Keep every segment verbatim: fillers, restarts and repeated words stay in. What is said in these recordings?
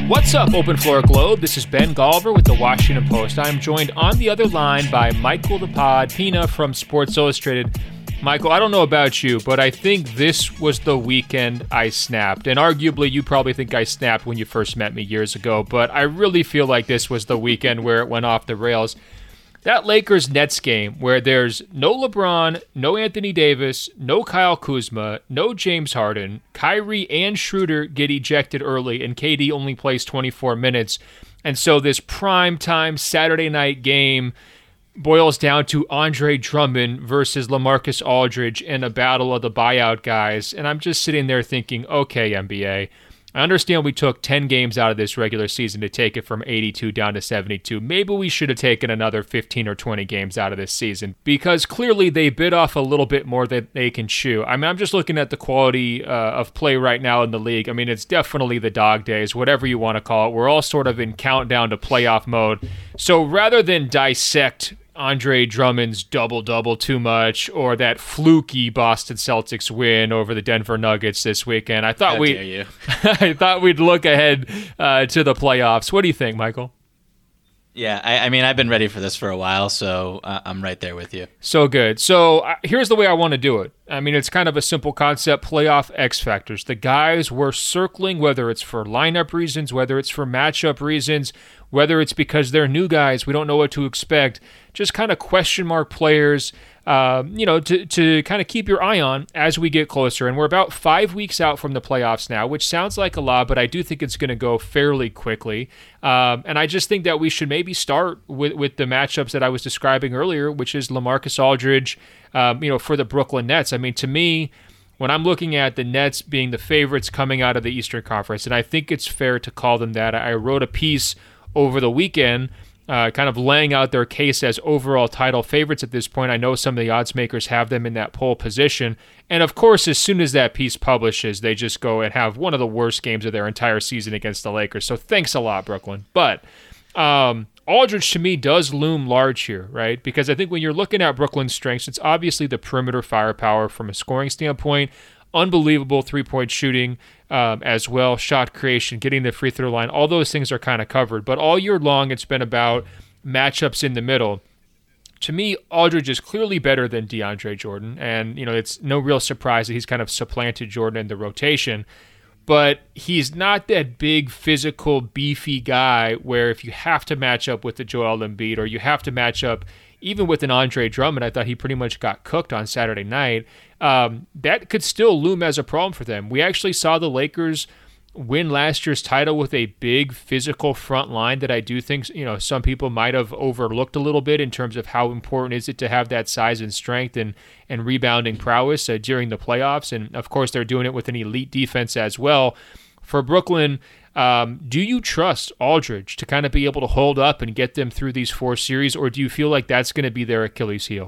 What's up, Open Floor Globe? This is Ben Golliver with the Washington Post. I'm joined on the other line by Michael the Pod Pina from Sports Illustrated. Michael, I don't know about you, but I think this was the weekend I snapped. And arguably, you probably think I snapped when you first met me years ago, but I really feel like this was the weekend where it went off the rails. That Lakers-Nets game where there's no LeBron, no Anthony Davis, no Kyle Kuzma, no James Harden, Kyrie and Schroeder get ejected early, and K D only plays twenty-four minutes. And so this prime-time Saturday night game boils down to Andre Drummond versus LaMarcus Aldridge in a battle of the buyout guys. And I'm just sitting there thinking, okay, N B A, I understand we took ten games out of this regular season to take it from eighty-two down to seventy-two. Maybe we should have taken another fifteen or twenty games out of this season because clearly they bit off a little bit more than they can chew. I mean, I'm just looking at the quality uh, of play right now in the league. I mean, it's definitely the dog days, whatever you want to call it. We're all sort of in countdown to playoff mode. So rather than dissect Andre Drummond's double-double too much or that fluky Boston Celtics win over the Denver Nuggets this weekend, I thought How we dare you. I thought we'd look ahead uh, to the playoffs. What do you think, Michael? Yeah, I, I mean, I've been ready for this for a while, so uh, I'm right there with you. So good. So uh, here's the way I want to do it. I mean, it's kind of a simple concept, playoff X factors. The guys we're circling, whether it's for lineup reasons, whether it's for matchup reasons, whether it's because they're new guys, we don't know what to expect, just kind of question mark players, uh, you know, to, to kind of keep your eye on as we get closer. And we're about five weeks out from the playoffs now, which sounds like a lot, but I do think it's going to go fairly quickly. Um, and I just think that we should maybe start with, with the matchups that I was describing earlier, which is LaMarcus Aldridge, um, you know, for the Brooklyn Nets. I mean, to me, when I'm looking at the Nets being the favorites coming out of the Eastern Conference, and I think it's fair to call them that, I wrote a piece over the weekend, uh, kind of laying out their case as overall title favorites at this point. I know some of the odds makers have them in that pole position. And of course, as soon as that piece publishes, they just go and have one of the worst games of their entire season against the Lakers. So thanks a lot, Brooklyn. But um, Aldridge, to me, does loom large here, right? Because I think when you're looking at Brooklyn's strengths, it's obviously the perimeter firepower from a scoring standpoint. Unbelievable three-point shooting um, as well, shot creation, getting the free throw line. All those things are kind of covered. But all year long, it's been about matchups in the middle. To me, Aldridge is clearly better than DeAndre Jordan. And, you know, it's no real surprise that he's kind of supplanted Jordan in the rotation. But he's not that big, physical, beefy guy where if you have to match up with the Joel Embiid or you have to match up even with an Andre Drummond, I thought he pretty much got cooked on Saturday night. Um, that could still loom as a problem for them. We actually saw the Lakers win last year's title with a big physical front line that I do think, you know, some people might have overlooked a little bit in terms of how important is it to have that size and strength and, and rebounding prowess uh, during the playoffs. And of course, they're doing it with an elite defense as well. For Brooklyn, um, do you trust Aldridge to kind of be able to hold up and get them through these four series, or do you feel like that's going to be their Achilles heel?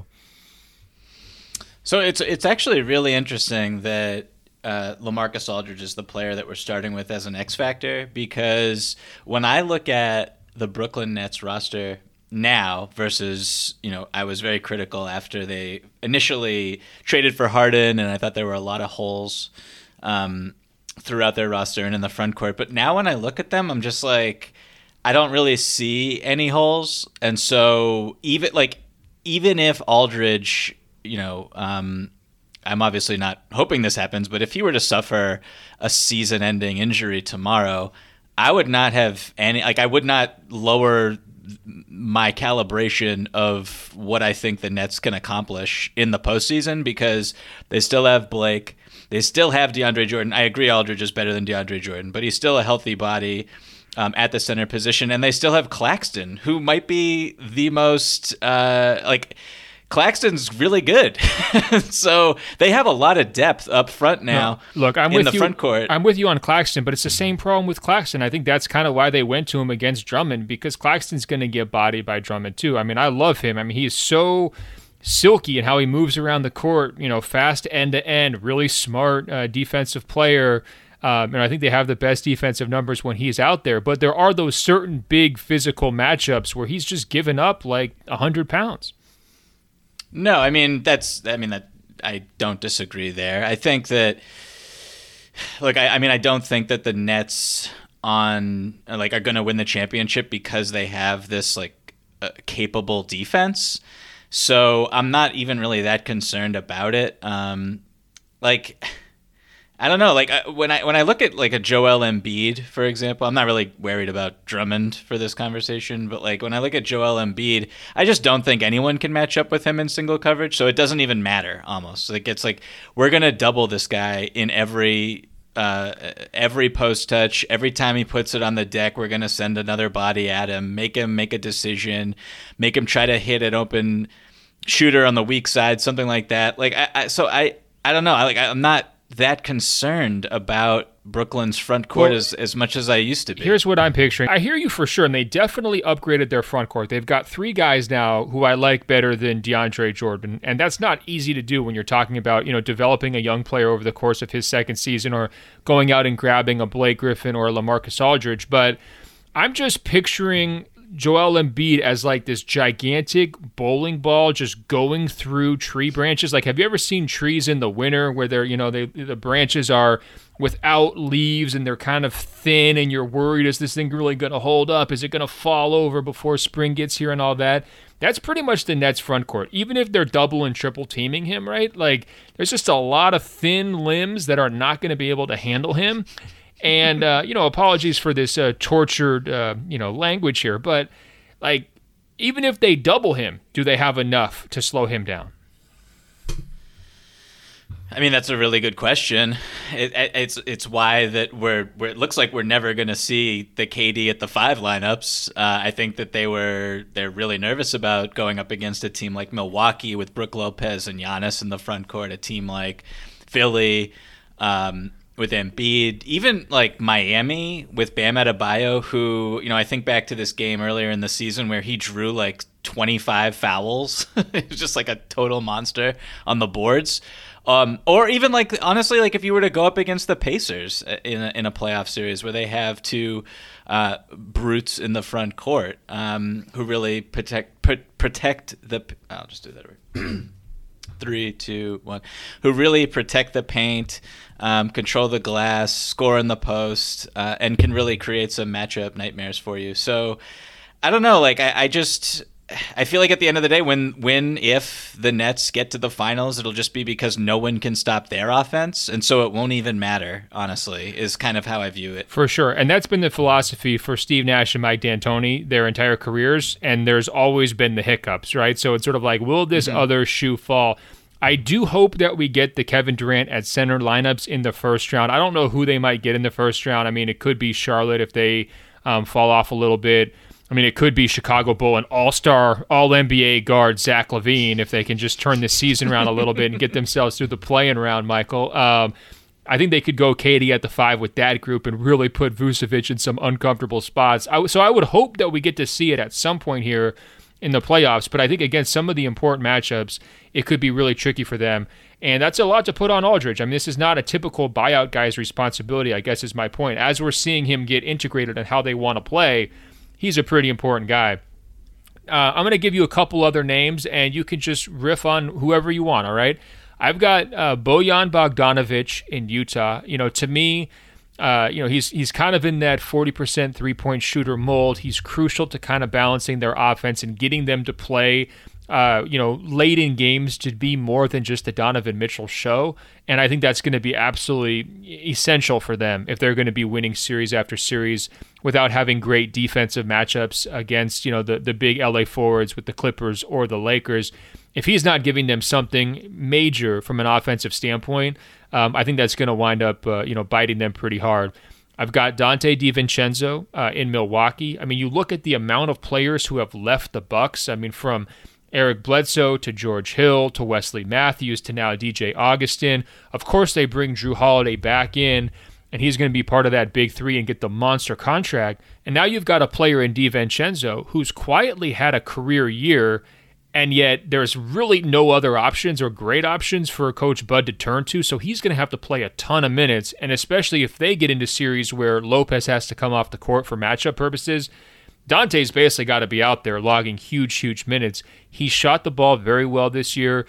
So it's it's actually really interesting that uh, LaMarcus Aldridge is the player that we're starting with as an X factor, because when I look at the Brooklyn Nets roster now versus, you know, I was very critical after they initially traded for Harden, and I thought there were a lot of holes um, throughout their roster and in the front court. But now when I look at them, I'm just like, I don't really see any holes. And so even like even if Aldridge, you know, um, I'm obviously not hoping this happens, but if he were to suffer a season-ending injury tomorrow, I would not have any, like I would not lower my calibration of what I think the Nets can accomplish in the postseason, because they still have Blake, they still have DeAndre Jordan. I agree Aldridge is better than DeAndre Jordan, but he's still a healthy body um, at the center position, and they still have Claxton, who might be the most, uh, like, Claxton's really good. So they have a lot of depth up front now. No, look, I'm in with the you. front court. I'm with you on Claxton, but it's the same problem with Claxton. I think that's kind of why they went to him against Drummond, because Claxton's going to get bodied by Drummond too. I mean, I love him. I mean, he is so silky in how he moves around the court, you know, fast end to end, really smart uh, defensive player. Um, and I think they have the best defensive numbers when he's out there. But there are those certain big physical matchups where he's just given up like one hundred pounds. No, I mean, that's, I mean, that I don't disagree there. I think that, look, I, I mean, I don't think that the Nets on like are going to win the championship because they have this like uh, capable defense. So I'm not even really that concerned about it. Um, like, I don't know. Like when I when I look at like a Joel Embiid, for example, I'm not really worried about Drummond for this conversation. But like when I look at Joel Embiid, I just don't think anyone can match up with him in single coverage. So it doesn't even matter almost. Like it's like we're gonna double this guy in every. Uh, every post touch, every time he puts it on the deck, we're going to send another body at him, make him make a decision, make him try to hit an open shooter on the weak side, something like that. Like, I, I so I, I don't know. I like, I'm not that concerned about Brooklyn's front court well, as, as much as I used to be. Here's what I'm picturing. I hear you for sure, and they definitely upgraded their front court. They've got three guys now who I like better than DeAndre Jordan, and that's not easy to do when you're talking about, you know, developing a young player over the course of his second season or going out and grabbing a Blake Griffin or a LaMarcus Aldridge. But I'm just picturing Joel Embiid as like this gigantic bowling ball just going through tree branches. Like, have you ever seen trees in the winter where they're, you know, they the branches are without leaves and they're kind of thin and you're worried, is this thing really going to hold up? Is it going to fall over before spring gets here and all that? That's pretty much the Nets front court. Even if they're double and triple teaming him, right? Like, there's just a lot of thin limbs that are not going to be able to handle him. And, uh, you know, apologies for this uh, tortured, uh, you know, language here, but, like, even if they double him, do they have enough to slow him down? I mean, that's a really good question. It, it's it's why that we're, we're it looks like we're never going to see the K D at the five lineups. Uh, I think that they were they're really nervous about going up against a team like Milwaukee with Brook Lopez and Giannis in the front court, a team like Philly um, with Embiid, even like Miami with Bam Adebayo, who, you know, I think back to this game earlier in the season where he drew like twenty-five fouls. It was just like a total monster on the boards. Um, or even like, honestly, like if you were to go up against the Pacers in a, in a playoff series where they have two uh, brutes in the front court um, who really protect pr- protect the. I'll just do that. Right. Three, two, one. Who really protect the paint, um, control the glass, score in the post, uh, and can really create some matchup nightmares for you. So I don't know. Like I, I just. I feel like at the end of the day, when, when, if the Nets get to the finals, it'll just be because no one can stop their offense. And so it won't even matter, honestly, is kind of how I view it. For sure. And that's been the philosophy for Steve Nash and Mike D'Antoni their entire careers. And there's always been the hiccups, right? So it's sort of like, will this mm-hmm. other shoe fall? I do hope that we get the Kevin Durant at center lineups in the first round. I don't know who they might get in the first round. I mean, it could be Charlotte if they um, fall off a little bit. I mean, it could be Chicago Bull and all-star, all-N B A guard Zach LaVine if they can just turn the season around a little bit and get themselves through the play-in round, Michael. Um, I think they could go K D at the five with that group and really put Vucevic in some uncomfortable spots. I, so I would hope that we get to see it at some point here in the playoffs, but I think against some of the important matchups, it could be really tricky for them. And that's a lot to put on Aldridge. I mean, this is not a typical buyout guy's responsibility, I guess is my point. As we're seeing him get integrated in how they want to play, he's a pretty important guy. Uh, I'm going to give you a couple other names, and you can just riff on whoever you want, all right? I've got uh, Bojan Bogdanovic in Utah. You know, to me, uh, you know, he's he's kind of in that forty percent three-point shooter mold. He's crucial to kind of balancing their offense and getting them to play Uh, you know, late in games to be more than just the Donovan Mitchell show. And I think that's going to be absolutely essential for them if they're going to be winning series after series without having great defensive matchups against, you know, the, the big L A forwards with the Clippers or the Lakers. If he's not giving them something major from an offensive standpoint, um, I think that's going to wind up, uh, you know, biting them pretty hard. I've got Dante DiVincenzo uh, in Milwaukee. I mean, you look at the amount of players who have left the Bucks. I mean, from Eric Bledsoe to George Hill to Wesley Matthews to now D J Augustin. Of course, they bring Drew Holiday back in, and he's going to be part of that big three and get the monster contract. And now you've got a player in DiVincenzo who's quietly had a career year, and yet there's really no other options or great options for Coach Bud to turn to, so he's going to have to play a ton of minutes, and especially if they get into series where Lopez has to come off the court for matchup purposes, Dante's basically got to be out there logging huge, huge minutes. He shot the ball very well this year.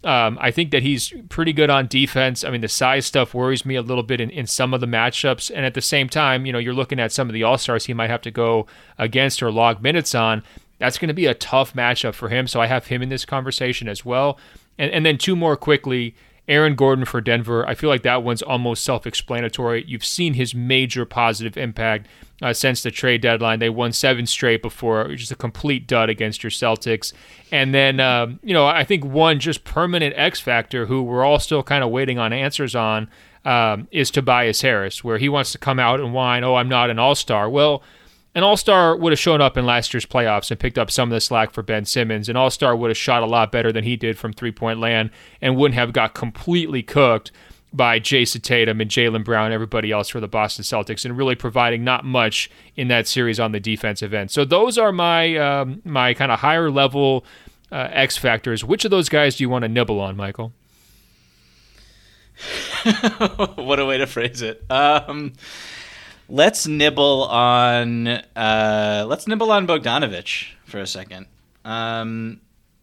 Um, I think that he's pretty good on defense. I mean, the size stuff worries me a little bit in, in some of the matchups. And at the same time, you know, you're looking at some of the all-stars he might have to go against or log minutes on. That's going to be a tough matchup for him. So I have him in this conversation as well. And, and then two more quickly. Aaron Gordon for Denver. I feel like that one's almost self-explanatory. You've seen his major positive impact uh, since the trade deadline. They won seven straight before, just a complete dud against your Celtics. And then, um, you know, I think one just permanent X factor who we're all still kind of waiting on answers on um, is Tobias Harris, where he wants to come out and whine, oh, I'm not an all-star. Well, an all-star would have shown up in last year's playoffs and picked up some of the slack for Ben Simmons. An all-star would have shot a lot better than he did from three-point land and wouldn't have got completely cooked by Jason Tatum and Jaylen Brown and everybody else for the Boston Celtics, and really providing not much in that series on the defensive end. So those are my um, my kind of higher-level uh, X factors. Which of those guys do you want to nibble on, Michael? What a way to phrase it. Um... Let's nibble on uh, let's nibble on Bogdanović for a second. Um,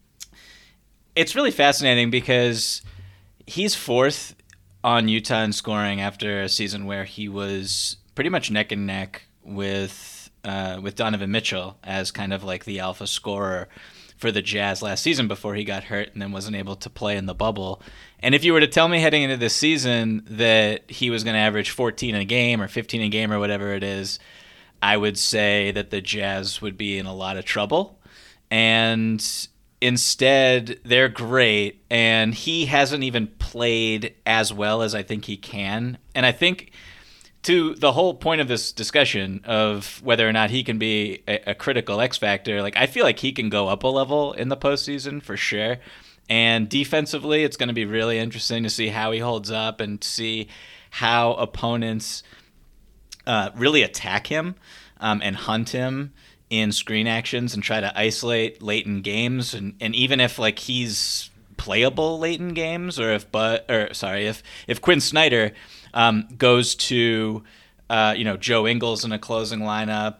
it's really fascinating because he's fourth on Utah in scoring after a season where he was pretty much neck and neck with uh, with Donovan Mitchell as kind of like the alpha scorer for the Jazz last season before he got hurt and then wasn't able to play in the bubble. And if you were to tell me heading into this season that he was going to average fourteen a game or fifteen a game or whatever it is, I would say that the Jazz would be in a lot of trouble. And instead, they're great, and he hasn't even played as well as I think he can. And I think to the whole point of this discussion of whether or not he can be a, a critical X factor, like I feel like he can go up a level in the postseason for sure. And defensively, it's going to be really interesting to see how he holds up and see how opponents uh, really attack him um, and hunt him in screen actions and try to isolate late in games. And, and even if like he's playable late in games, or if but or sorry, if if Quinn Snyder um, goes to uh, you know Joe Ingles in a closing lineup,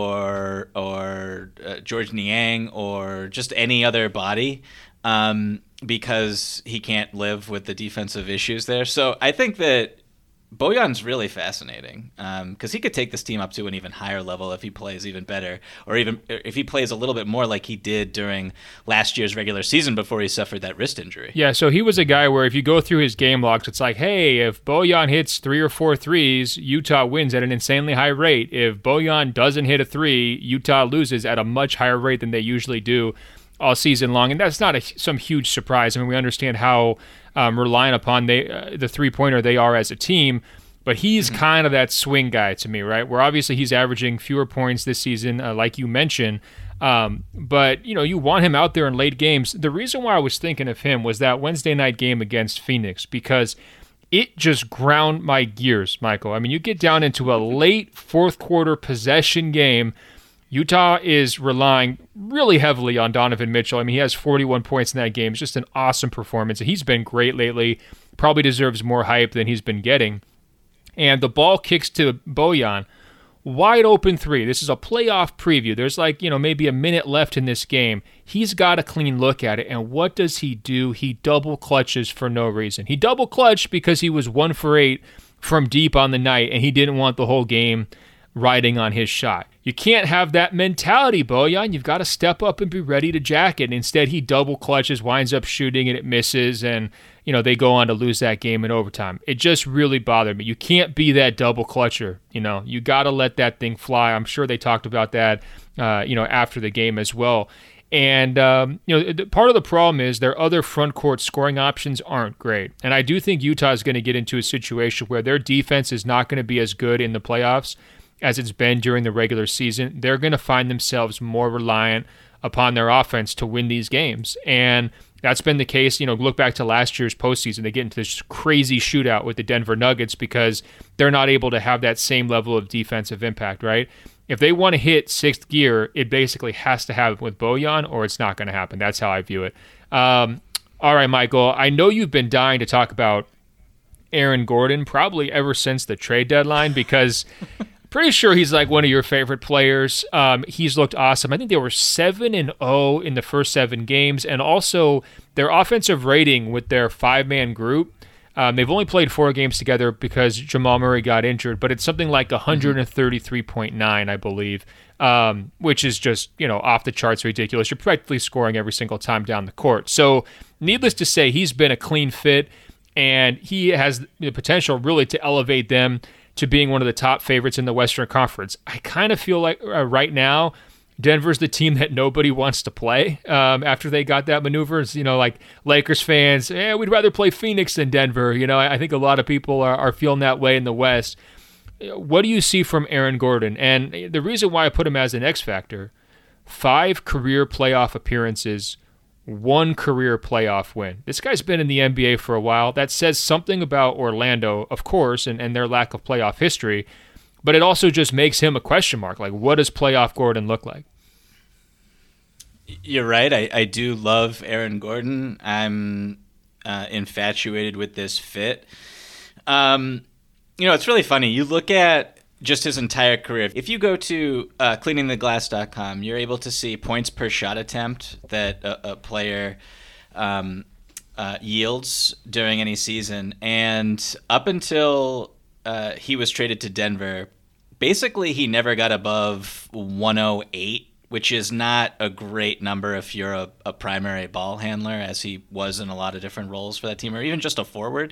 or or uh, George Niang, or just any other body. Um, because he can't live with the defensive issues there. So I think that Bojan's really fascinating because um, he could take this team up to an even higher level if he plays even better, or even if he plays a little bit more like he did during last year's regular season before he suffered that wrist injury. Yeah, so he was a guy where if you go through his game logs, it's like, hey, if Bojan hits three or four threes, Utah wins at an insanely high rate. If Bojan doesn't hit a three, Utah loses at a much higher rate than they usually do all season long, and that's not a, some huge surprise. I mean, we understand how um, reliant upon they, uh, the three-pointer they are as a team, but he's mm-hmm. kind of that swing guy to me, right? Where obviously he's averaging fewer points this season, uh, like you mentioned, um, but you know you want him out there in late games. The reason why I was thinking of him was that Wednesday night game against Phoenix, because it just ground my gears, Michael. I mean, you get down into a late fourth-quarter possession game. Utah is relying really heavily on Donovan Mitchell. I mean, he has forty-one points in that game. It's just an awesome performance. He's been great lately. Probably deserves more hype than he's been getting. And the ball kicks to Bojan. Wide open three. This is a playoff preview. There's like, you know, maybe a minute left in this game. He's got a clean look at it. And what does he do? He double clutches for no reason. He double clutched because he was one for eight from deep on the night, and he didn't want the whole game riding on his shot. You can't have that mentality, Bojan. You've got to step up and be ready to jack it. And instead, he double clutches, winds up shooting, and it misses. And, you know, they go on to lose that game in overtime. It just really bothered me. You can't be that double clutcher. You know, you got to let that thing fly. I'm sure they talked about that, uh, you know, after the game as well. And, um, you know, part of the problem is their other front court scoring options aren't great. And I do think Utah is going to get into a situation where their defense is not going to be as good in the playoffs as it's been during the regular season. They're going to find themselves more reliant upon their offense to win these games. And that's been the case. You know, look back to last year's postseason. They get into this crazy shootout with the Denver Nuggets because they're not able to have that same level of defensive impact, right? If they want to hit sixth gear, it basically has to happen with Bojan, or it's not going to happen. That's how I view it. Um, all right, Michael, I know you've been dying to talk about Aaron Gordon probably ever since the trade deadline, because Pretty sure he's like one of your favorite players. Um, he's looked awesome. I think they were seven and zero in the first seven games, and also their offensive rating with their five-man group. Um, they've only played four games together because Jamal Murray got injured, but it's something like one thirty-three point nine, I believe, um, which is just, you know, off the charts ridiculous. You're practically scoring every single time down the court. So, needless to say, he's been a clean fit, and he has the potential really to elevate them to being one of the top favorites in the Western Conference. I kind of feel like uh, right now, Denver's the team that nobody wants to play um, after they got that maneuver. You know, like Lakers fans, eh, we'd rather play Phoenix than Denver. You know, I think a lot of people are, are feeling that way in the West. What do you see from Aaron Gordon? And the reason why I put him as an X factor, five career playoff appearances, one career playoff win. This guy's been in the N B A for a while. That says something about Orlando, of course, and, and their lack of playoff history. But it also just makes him a question mark. Like, what does playoff Gordon look like? You're right. I, I do love Aaron Gordon. I'm uh, infatuated with this fit. Um, you know, it's really funny. You look at just his entire career. If you go to uh, cleaning the glass dot com, you're able to see points per shot attempt that a, a player um, uh, yields during any season. And up until uh, he was traded to Denver, basically he never got above one oh eight, which is not a great number if you're a, a primary ball handler, as he was in a lot of different roles for that team, or even just a forward.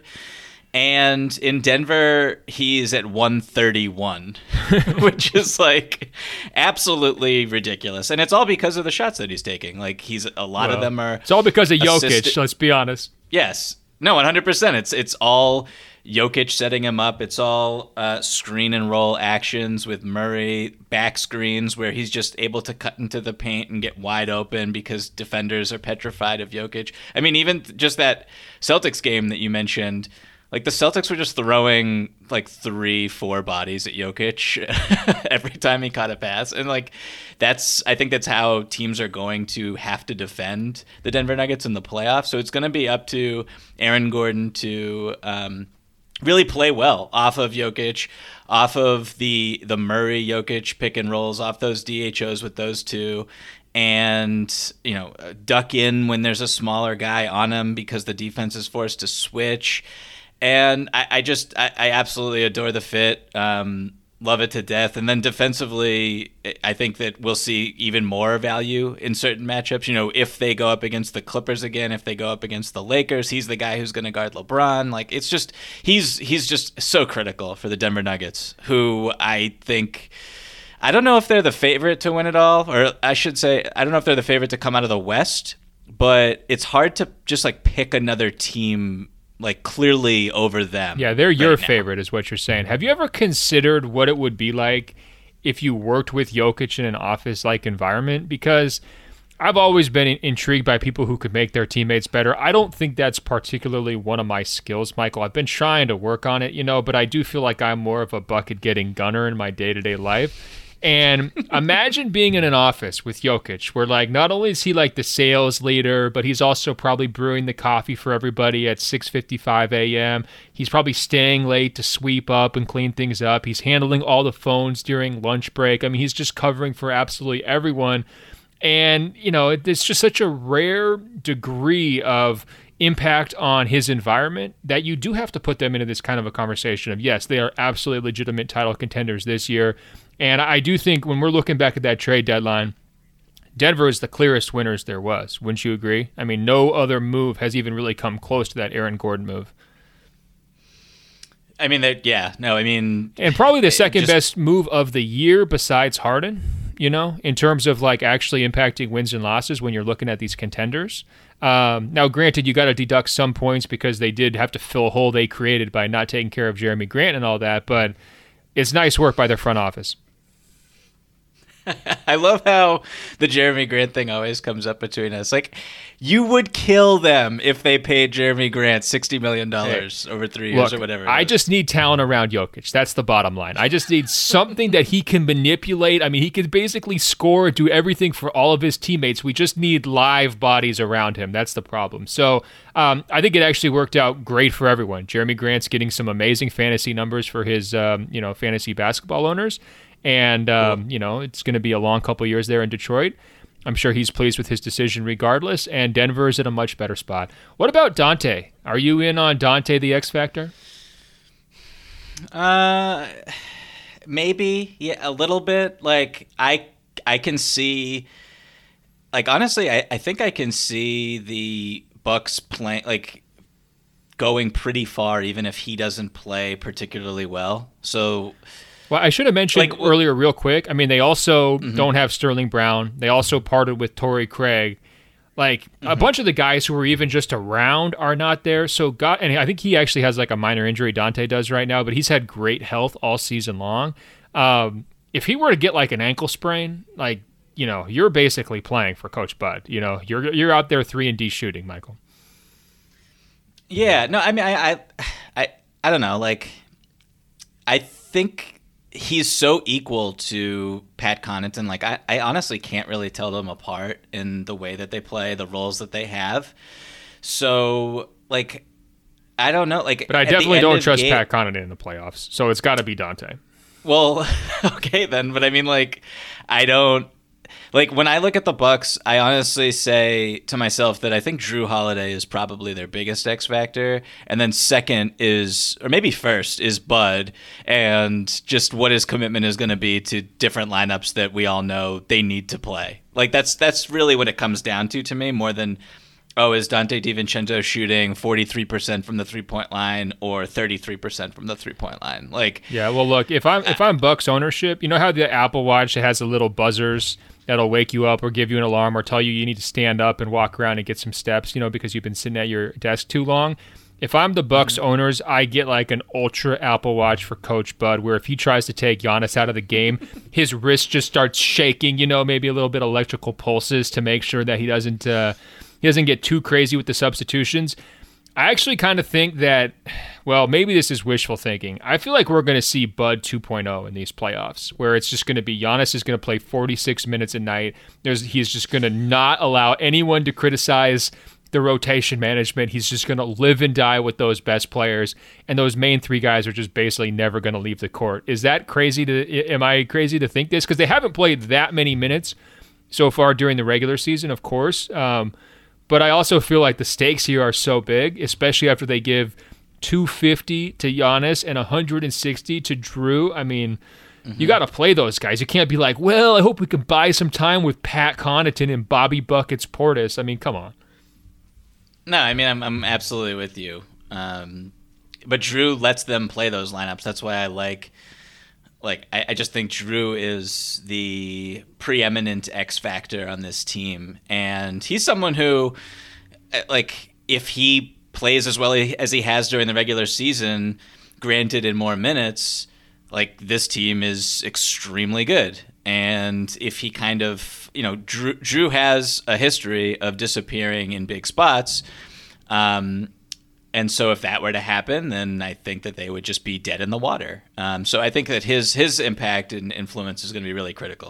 And in Denver, he's at one thirty-one, which is like absolutely ridiculous. And it's all because of the shots that he's taking. Like he's a lot well, of them are. It's all because of Jokic. Assisted. Let's be honest. Yes. No, one hundred percent. It's it's all Jokic setting him up. It's all uh, screen and roll actions with Murray, back screens where he's just able to cut into the paint and get wide open because defenders are petrified of Jokic. I mean, even just that Celtics game that you mentioned. Like, the Celtics were just throwing, like, three, four bodies at Jokic every time he caught a pass. And, like, that's – I think that's how teams are going to have to defend the Denver Nuggets in the playoffs. So it's going to be up to Aaron Gordon to um, really play well off of Jokic, off of the, the Murray-Jokic pick and rolls, off those D H Os with those two. And, you know, duck in when there's a smaller guy on him because the defense is forced to switch. And I, I just, I, I absolutely adore the fit, um, love it to death. And then defensively, I think that we'll see even more value in certain matchups. You know, if they go up against the Clippers again, if they go up against the Lakers, he's the guy who's going to guard LeBron. Like, it's just, he's he's just so critical for the Denver Nuggets, who I think, I don't know if they're the favorite to win it all, or I should say, I don't know if they're the favorite to come out of the West, but it's hard to just like pick another team like clearly over them. Yeah, they're your right now. favorite is what you're saying. Have you ever considered what it would be like if you worked with Jokic in an office-like environment? Because I've always been intrigued by people who could make their teammates better. I don't think that's particularly one of my skills, Michael. I've been trying to work on it, you know, but I do feel like I'm more of a bucket-getting gunner in my day-to-day life. And imagine being in an office with Jokic where, like, not only is he, like, the sales leader, but he's also probably brewing the coffee for everybody at six fifty-five a.m. He's probably staying late to sweep up and clean things up. He's handling all the phones during lunch break. I mean, he's just covering for absolutely everyone. And, you know, it's just such a rare degree of impact on his environment that you do have to put them into this kind of a conversation of, yes, they are absolutely legitimate title contenders this year. And I do think when we're looking back at that trade deadline, Denver is the clearest winners there was. Wouldn't you agree? I mean, no other move has even really come close to that Aaron Gordon move. I mean, yeah, no, I mean... And probably the second just, best move of the year besides Harden, you know, in terms of like actually impacting wins and losses when you're looking at these contenders. Um, now, granted, you got to deduct some points because they did have to fill a hole they created by not taking care of Jeremy Grant and all that, but it's nice work by their front office. I love how the Jeremy Grant thing always comes up between us. Like, you would kill them if they paid Jeremy Grant sixty million dollars hey, over three years look, or whatever. I just need talent around Jokic. That's the bottom line. I just need something that he can manipulate. I mean, he can basically score, do everything for all of his teammates. We just need live bodies around him. That's the problem. So um, I think it actually worked out great for everyone. Jeremy Grant's getting some amazing fantasy numbers for his um, you know, fantasy basketball owners. And, um, cool. you know, it's going to be a long couple years there in Detroit. I'm sure he's pleased with his decision regardless, and Denver is in a much better spot. What about Dante? Are you in on Dante the X Factor? Uh, maybe, yeah, a little bit. Like, I I can see, like, honestly, I, I think I can see the Bucks playing, like, going pretty far even if he doesn't play particularly well. So... Well, I should have mentioned like, earlier real quick. I mean, they also mm-hmm. don't have Sterling Brown. They also parted with Torrey Craig. Like, mm-hmm. a bunch of the guys who were even just around are not there. So, God, and I think he actually has like a minor injury, Dante does right now, but he's had great health all season long. Um, if he were to get like an ankle sprain, like, you know, you're basically playing for Coach Bud. You know, you're you're out there three and D shooting, Michael. Yeah, no, I mean, I, I, I, I don't know. Like, I think he's so equal to Pat Connaughton. Like, I, I honestly can't really tell them apart in the way that they play, the roles that they have. So, like, I don't know. Like, but I definitely don't trust game, Pat Connaughton in the playoffs. So it's got to be Dante. Well, okay then. But I mean, like, I don't. Like, when I look at the Bucks, I honestly say to myself that I think Jrue Holiday is probably their biggest X factor, and then second is, or maybe first, is Bud, and just what his commitment is going to be to different lineups that we all know they need to play. Like, that's that's really what it comes down to to me, more than, oh, is Dante DiVincenzo shooting forty-three percent from the three-point line or thirty-three percent from the three-point line? Like, yeah, well, look, if I'm if I'm Bucks ownership, you know how the Apple Watch has the little buzzers that'll wake you up or give you an alarm or tell you you need to stand up and walk around and get some steps, you know, because you've been sitting at your desk too long. If I'm the Bucks mm-hmm. owners, I get like an ultra Apple Watch for Coach Bud, where if he tries to take Giannis out of the game, his wrist just starts shaking, you know, maybe a little bit of electrical pulses to make sure that he doesn't uh, he doesn't get too crazy with the substitutions. I actually kind of think that, well, maybe this is wishful thinking. I feel like we're going to see Bud two point oh in these playoffs, where it's just going to be Giannis is going to play forty-six minutes a night. There's He's just going to not allow anyone to criticize the rotation management. He's just going to live and die with those best players, and those main three guys are just basically never going to leave the court. Is that crazy? To Am I crazy to think this? Because they haven't played that many minutes so far during the regular season, of course. Um, But I also feel like the stakes here are so big, especially after they give two fifty to Giannis and one hundred sixty to Jrue. I mean, mm-hmm. you got to play those guys. You can't be like, well, I hope we can buy some time with Pat Connaughton and Bobby Buckets Portis. I mean, come on. No, I mean, I'm I'm absolutely with you. Um, but Jrue lets them play those lineups. That's why I like. Like, I, I just think Jrue is the preeminent X factor on this team. And he's someone who, like, if he plays as well as he has during the regular season, granted in more minutes, like, this team is extremely good. And if he kind of, you know, Jrue, Jrue has a history of disappearing in big spots. Um And so if that were to happen, then I think that they would just be dead in the water. Um, so I think that his his impact and influence is going to be really critical.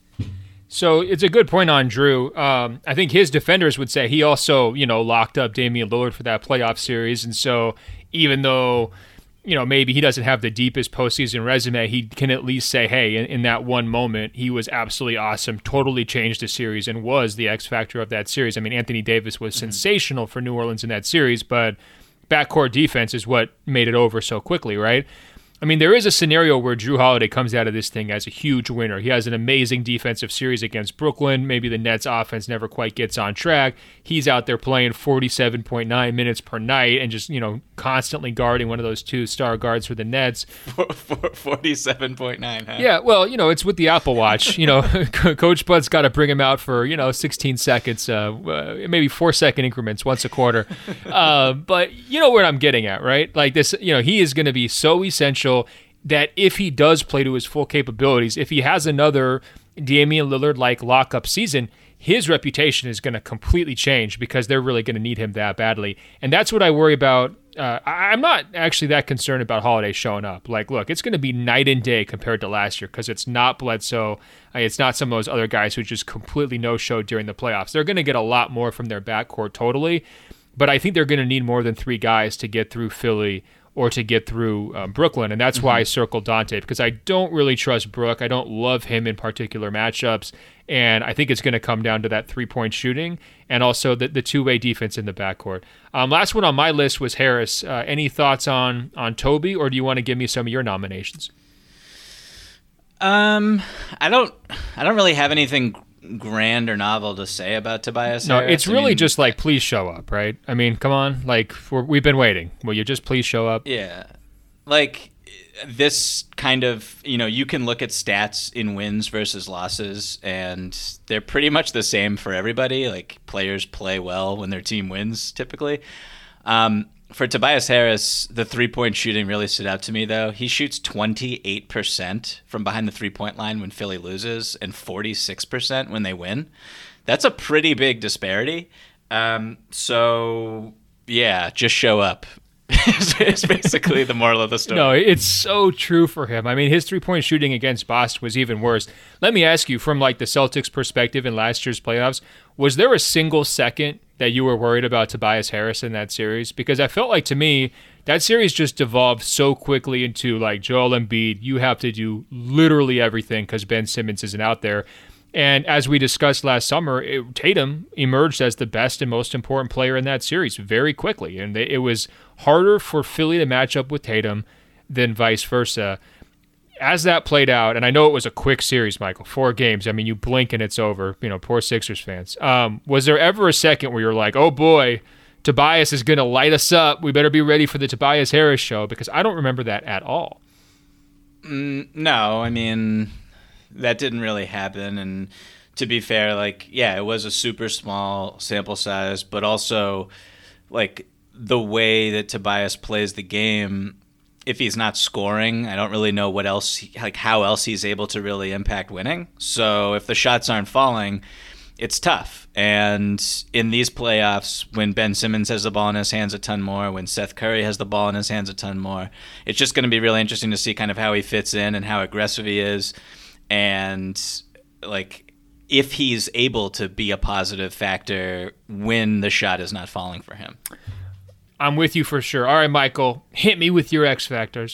So it's a good point on Jrue. Um, I think his defenders would say he also, you know, locked up Damian Lillard for that playoff series. And so even though, you know, maybe he doesn't have the deepest postseason resume, he can at least say, hey, in, in that one moment, he was absolutely awesome, totally changed the series and was the X factor of that series. I mean, Anthony Davis was mm-hmm. sensational for New Orleans in that series, but backcourt defense is what made it over so quickly, right? I mean, there is a scenario where Jrue Holiday comes out of this thing as a huge winner. He has an amazing defensive series against Brooklyn. Maybe the Nets offense never quite gets on track. He's out there playing forty-seven point nine minutes per night and just, you know, constantly guarding one of those two star guards for the Nets. forty-seven point nine, huh? Yeah, well, you know, it's with the Apple Watch. You know, Coach Bud's got to bring him out for, you know, sixteen seconds, uh, uh, maybe four second increments once a quarter. uh, but you know where I'm getting at, right? Like this, you know, he is going to be so essential that if he does play to his full capabilities, if he has another Damian Lillard like lockup season, his reputation is going to completely change because they're really going to need him that badly. And that's what I worry about. Uh, I- I'm not actually that concerned about Holiday showing up. Like, look, it's going to be night and day compared to last year because it's not Bledsoe. Uh, It's not some of those other guys who just completely no-showed during the playoffs. They're going to get a lot more from their backcourt totally. But I think they're going to need more than three guys to get through Philly or to get through um, Brooklyn. And that's mm-hmm. why I circled Dante, because I don't really trust Brook. I don't love him in particular matchups. And I think it's going to come down to that three-point shooting and also the, the two-way defense in the backcourt. Um, last one on my list was Harris. Uh, any thoughts on on Toby, or do you want to give me some of your nominations? Um, I don't. I don't really have anything grand or novel to say about Tobias No, Harris. it's really I mean, just like, please show up, right? I mean, come on. Like, we're, we've been waiting. Will you just please show up? Yeah. Like, this kind of, you know, you can look at stats in wins versus losses, and they're pretty much the same for everybody. Like, players play well when their team wins, typically. Um, for Tobias Harris, the three-point shooting really stood out to me, though. He shoots twenty-eight percent from behind the three-point line when Philly loses and forty-six percent when they win. That's a pretty big disparity. Um, so, yeah, just show up. It's basically the moral of the story. No, it's so true for him. I mean, his three-point shooting against Boston was even worse. Let me ask you, from like the Celtics' perspective in last year's playoffs, was there a single second that you were worried about Tobias Harris in that series? Because I felt like, to me, that series just devolved so quickly into like Joel Embiid, you have to do literally everything because Ben Simmons isn't out there. And as we discussed last summer, it, Tatum emerged as the best and most important player in that series very quickly. And they, it was harder for Philly to match up with Tatum than vice versa. As that played out, and I know it was a quick series, Michael, four games. I mean, you blink and it's over. You know, poor Sixers fans. Um, was there ever a second where you're like, oh boy, Tobias is going to light us up. We better be ready for the Tobias Harris show? Because I don't remember that at all. Mm, no, I mean... that didn't really happen, and to be fair, like, yeah, it was a super small sample size, but also, like, the way that Tobias plays the game, if he's not scoring, I don't really know what else, like, how else he's able to really impact winning. So if the shots aren't falling, it's tough. And in these playoffs, when Ben Simmons has the ball in his hands a ton more, when Seth Curry has the ball in his hands a ton more, it's just going to be really interesting to see kind of how he fits in and how aggressive he is. And, like, if he's able to be a positive factor when the shot is not falling for him. I'm with you for sure. All right, Michael, hit me with your X factors.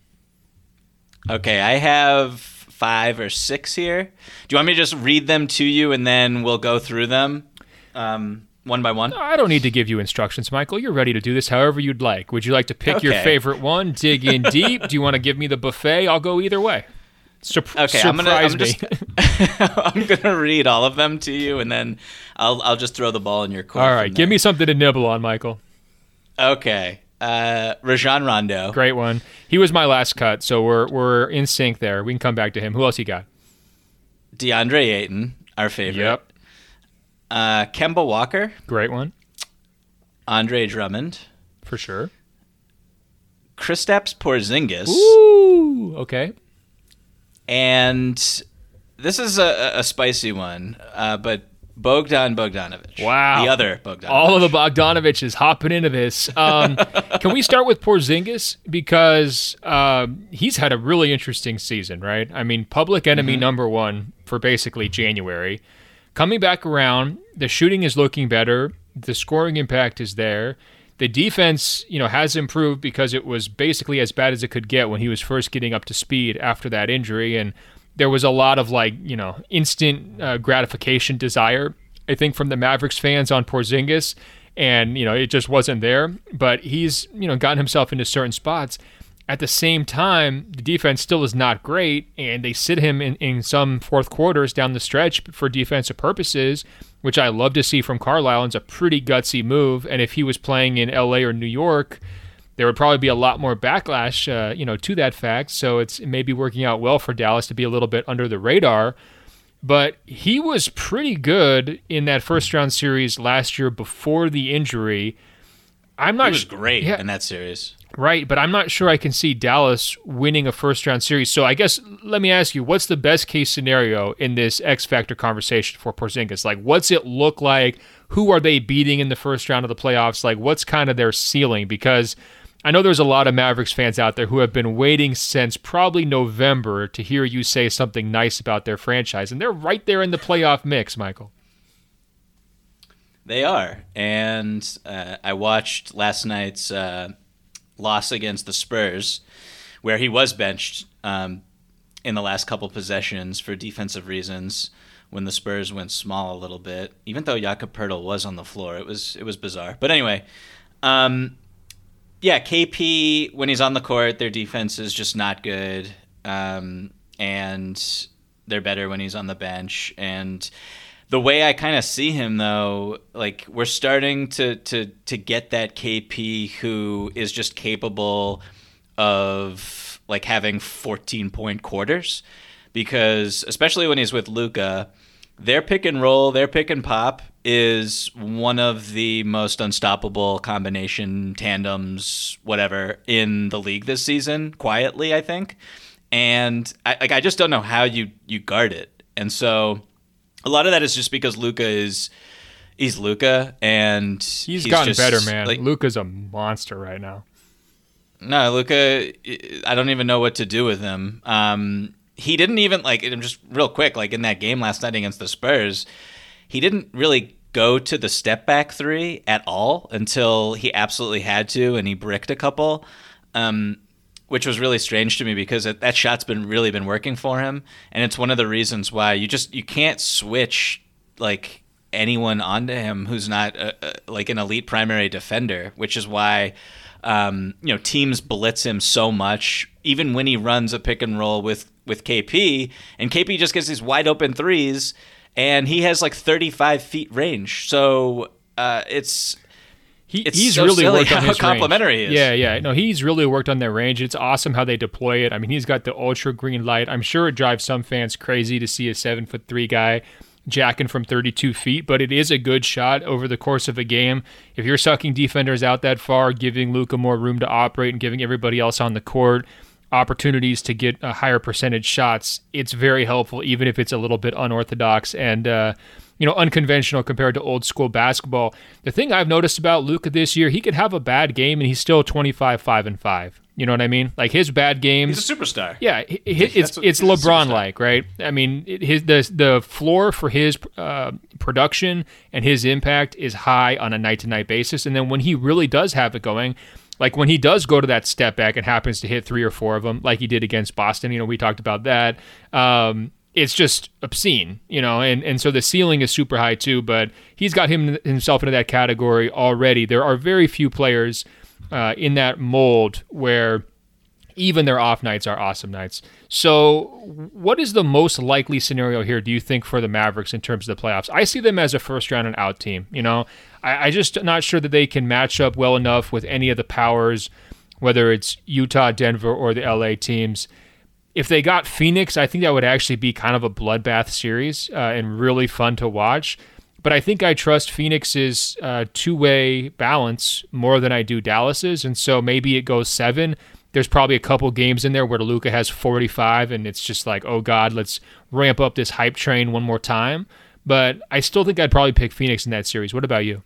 Okay, I have five or six here. Do you want me to just read them to you and then we'll go through them um, one by one? No, I don't need to give you instructions, Michael. You're ready to do this however you'd like. Would you like to pick Okay. your favorite one, dig in deep? Do you want to give me the buffet? I'll go either way. Surp- okay, surprise I'm gonna, I'm me. just, I'm gonna read all of them to you, and then I'll, I'll just throw the ball in your court. All right, give me something to nibble on, Michael. Okay, uh, Rajon Rondo, Great one. He was my last cut, so we're we're in sync there. We can come back to him. Who else you got? DeAndre Ayton, our favorite. Yep. Uh, Kemba Walker, Great one, Andre Drummond, for sure. Kristaps Porzingis. Ooh, okay. And this is a, a spicy one, uh, but Bogdan Bogdanovic. Wow. The other Bogdanovic. All of the Bogdanoviches hopping into this. Um, can we start with Porzingis? Because um, he's had a really interesting season, right? I mean, public enemy mm-hmm. number one for basically January. Coming back around, the shooting is looking better. The scoring impact is there. The defense, you know, has improved because it was basically as bad as it could get when he was first getting up to speed after that injury. And there was a lot of, like, you know, instant uh, gratification desire, I think, from the Mavericks fans on Porzingis. And, you know, it just wasn't there. But he's, you know, gotten himself into certain spots. At the same time, the defense still is not great, and they sit him in, in some fourth quarters down the stretch for defensive purposes, which I love to see from Carlisle. It's a pretty gutsy move, and if he was playing in L A or New York, there would probably be a lot more backlash, uh, you know, to that fact. So it's maybe working out well for Dallas to be a little bit under the radar. But he was pretty good in that first round series last year before the injury. I'm not. He was great yeah, in that series. Right, but I'm not sure I can see Dallas winning a first-round series. So I guess let me ask you, what's the best-case scenario in this X-Factor conversation for Porzingis? Like, what's it look like? Who are they beating in the first round of the playoffs? Like, what's kind of their ceiling? Because I know there's a lot of Mavericks fans out there who have been waiting since probably November to hear you say something nice about their franchise, and they're right there in the playoff mix, Michael. They are, and uh, I watched last night's uh, loss against the Spurs, where he was benched um, in the last couple possessions for defensive reasons when the Spurs went small a little bit, even though Jakob Poeltl was on the floor. It was it was bizarre. But anyway, um, yeah, K P, when he's on the court, their defense is just not good, um, and they're better when he's on the bench. And the way I kind of see him, though, like we're starting to, to, to get that K P who is just capable of like having fourteen-point quarters, because especially when he's with Luka, their pick and roll, their pick and pop is one of the most unstoppable combination tandems, whatever, in the league this season, quietly, I think. And I, like I just don't know how you, you guard it. And so a lot of that is just because Luka is he's Luka, and he's, he's gotten just, better, man. like, Luka's a monster right now. No, Luka, I don't even know what to do with him. Um, he didn't even like. I'm just real quick, like in that game last night against the Spurs, he didn't really go to the step back three at all until he absolutely had to, and he bricked a couple. Um, which was really strange to me because that shot's been really been working for him. And it's one of the reasons why you just, you can't switch like anyone onto him who's not a, a, like an elite primary defender, which is why, um, you know, teams blitz him so much, even when he runs a pick and roll with, with K P, and K P just gets these wide open threes and he has like thirty-five feet range. So uh, it's, He, it's he's so really silly worked on how his complimentary range. he is. Yeah, yeah. No, he's really worked on their range. It's awesome how they deploy it. I mean, he's got the ultra green light. I'm sure it drives some fans crazy to see a seven foot three guy jacking from thirty-two feet, but it is a good shot over the course of a game. If you're sucking defenders out that far, giving Luka more room to operate and giving everybody else on the court opportunities to get a higher percentage shots, it's very helpful, even if it's a little bit unorthodox and uh, you know, unconventional compared to old school basketball. The thing I've noticed about Luka this year, he could have a bad game and he's still twenty-five, five, and five. You know what I mean? Like his bad games. He's a superstar. Yeah, it's what, it's LeBron-like, right? I mean, his the the floor for his uh, production and his impact is high on a night-to-night basis, and then when he really does have it going, like when he does go to that step back and happens to hit three or four of them, like he did against Boston, you know, we talked about that. Um, it's just obscene, you know, and, and so the ceiling is super high too, but he's got him himself into that category already. There are very few players uh, in that mold where even their off nights are awesome nights. So what is the most likely scenario here, do you think, for the Mavericks in terms of the playoffs? I see them as a first round and out team. You know, I, I just not sure that they can match up well enough with any of the powers, whether it's Utah, Denver, or the L A teams. If they got Phoenix, I think that would actually be kind of a bloodbath series uh, and really fun to watch. But I think I trust Phoenix's uh, two-way balance more than I do Dallas's, and so maybe it goes seven. There's probably a couple games in there where Luka has forty-five, and it's just like, oh God, let's ramp up this hype train one more time. But I still think I'd probably pick Phoenix in that series. What about you?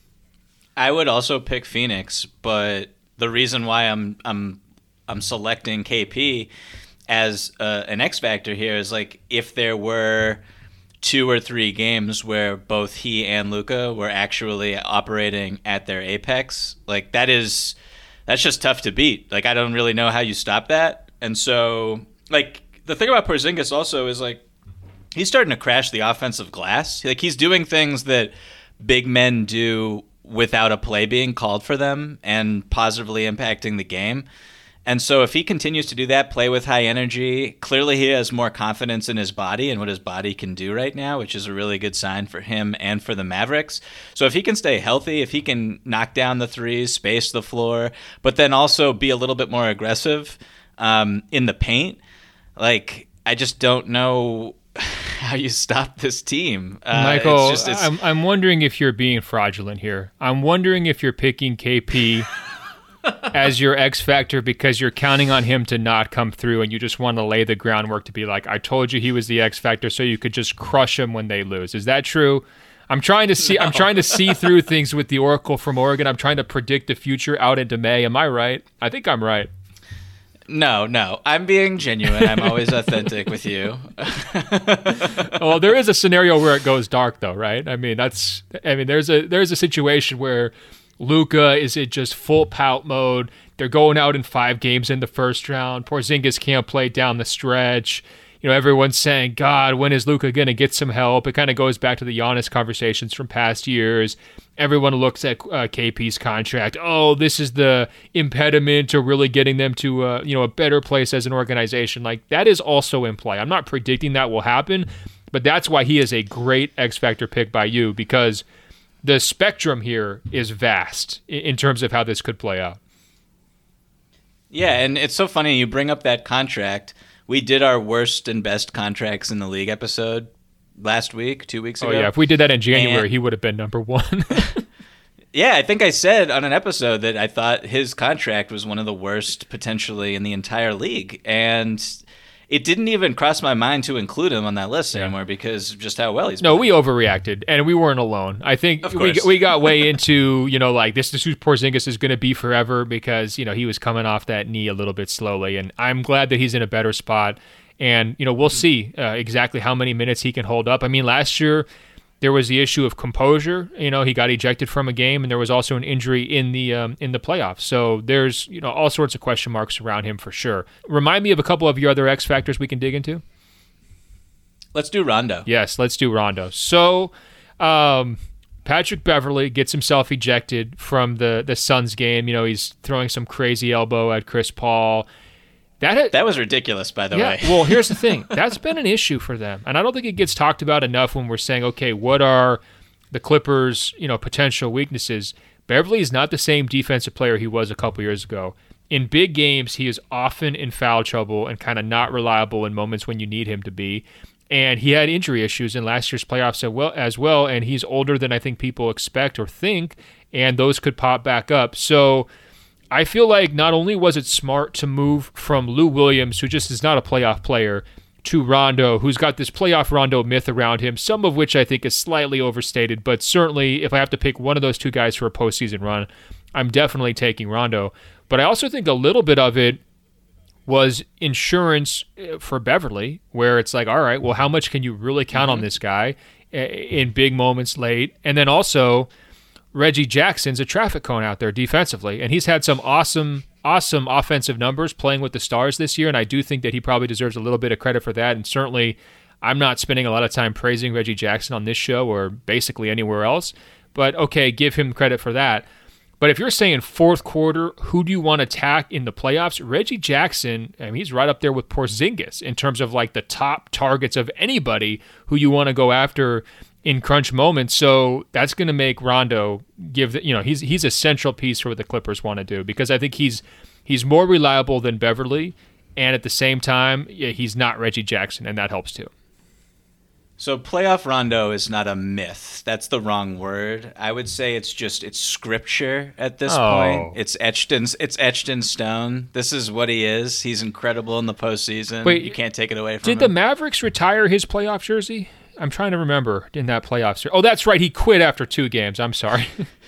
I would also pick Phoenix, but the reason why I'm I'm I'm selecting K P as uh, an X factor here is like if there were two or three games where both he and Luka were actually operating at their apex, like that is that's just tough to beat. Like I don't really know how you stop that. And so like the thing about Porzingis also is like he's starting to crash the offensive glass. Like he's doing things that big men do without a play being called for them and positively impacting the game. And so if he continues to do that, play with high energy, clearly he has more confidence in his body and what his body can do right now, which is a really good sign for him and for the Mavericks. So if he can stay healthy, if he can knock down the threes, space the floor, but then also be a little bit more aggressive um, in the paint, like I just don't know how you stop this team. Uh, Michael, it's just, it's, I'm, I'm wondering if you're being fraudulent here. I'm wondering if you're picking K P as your X factor because you're counting on him to not come through, and you just want to lay the groundwork to be like, I told you he was the X factor, so you could just crush him when they lose. Is that true? I'm trying to see. No. I'm trying to see through things with the Oracle from Oregon. I'm trying to predict the future out into May. Am I right? I think I'm right. No, no. I'm being genuine. I'm always authentic with you. Well, there is a scenario where it goes dark, though, right? I mean, that's. I mean, there's a there's a situation where Luka is in just full pout mode. They're going out in five games in the first round. Porzingis can't play down the stretch. You know, everyone's saying, God, when is Luka going to get some help? It kind of goes back to the Giannis conversations from past years. Everyone looks at uh, K P's contract. Oh, this is the impediment to really getting them to, uh, you know, a better place as an organization. Like, that is also in play. I'm not predicting that will happen, but that's why he is a great X Factor pick by you, because the spectrum here is vast in terms of how this could play out. Yeah, and it's so funny you bring up that contract. We did our worst and best contracts in the league episode last week, two weeks ago. Oh, yeah. If we did that in January, and he would have been number one. Yeah, I think I said on an episode that I thought his contract was one of the worst potentially in the entire league. And it didn't even cross my mind to include him on that list yeah. anymore because of just how well he's No, playing. we overreacted, and we weren't alone. I think we we got way into, you know, like, this is who Porzingis is going to be forever because, you know, he was coming off that knee a little bit slowly, and I'm glad that he's in a better spot. And, you know, we'll see uh, exactly how many minutes he can hold up. I mean, last year there was the issue of composure. You know, he got ejected from a game, and there was also an injury in the um, in the playoffs. So there's, you know, all sorts of question marks around him for sure. Remind me of a couple of your other X factors we can dig into. Let's do Rondo. Yes, let's do Rondo. So um, Patrick Beverley gets himself ejected from the the Suns game. You know, he's throwing some crazy elbow at Chris Paul. That, had, that was ridiculous, by the yeah, way. Well, here's the thing. That's been an issue for them. And I don't think it gets talked about enough when we're saying, okay, what are the Clippers' you know, potential weaknesses? Beverley is not the same defensive player he was a couple years ago. In big games, he is often in foul trouble and kind of not reliable in moments when you need him to be. And he had injury issues in last year's playoffs as well, and he's older than I think people expect or think, and those could pop back up. So I feel like not only was it smart to move from Lou Williams, who just is not a playoff player, to Rondo, who's got this playoff Rondo myth around him, some of which I think is slightly overstated, but certainly if I have to pick one of those two guys for a postseason run, I'm definitely taking Rondo. But I also think a little bit of it was insurance for Beverley, where it's like, all right, well, how much can you really count mm-hmm. on this guy in big moments late? And then also, Reggie Jackson's a traffic cone out there defensively, and he's had some awesome, awesome offensive numbers playing with the Stars this year, and I do think that he probably deserves a little bit of credit for that, and certainly I'm not spending a lot of time praising Reggie Jackson on this show or basically anywhere else, but okay, give him credit for that. But if you're saying fourth quarter, who do you want to attack in the playoffs? Reggie Jackson, I mean, he's right up there with Porzingis in terms of like the top targets of anybody who you want to go after in crunch moments. So that's going to make Rondo give the, you know, he's he's a central piece for what the Clippers want to do, because I think he's he's more reliable than Beverley, and at the same time, yeah, he's not Reggie Jackson, and that helps too. So playoff Rondo is not a myth. That's the wrong word. I would say it's just it's scripture at this oh. point. It's etched in it's etched in stone. This is what he is. He's incredible in the postseason. Wait, you can't take it away from did him. Did the Mavericks retire his playoff jersey? I'm trying to remember in that playoff series. Oh, that's right. He quit after two games. I'm sorry.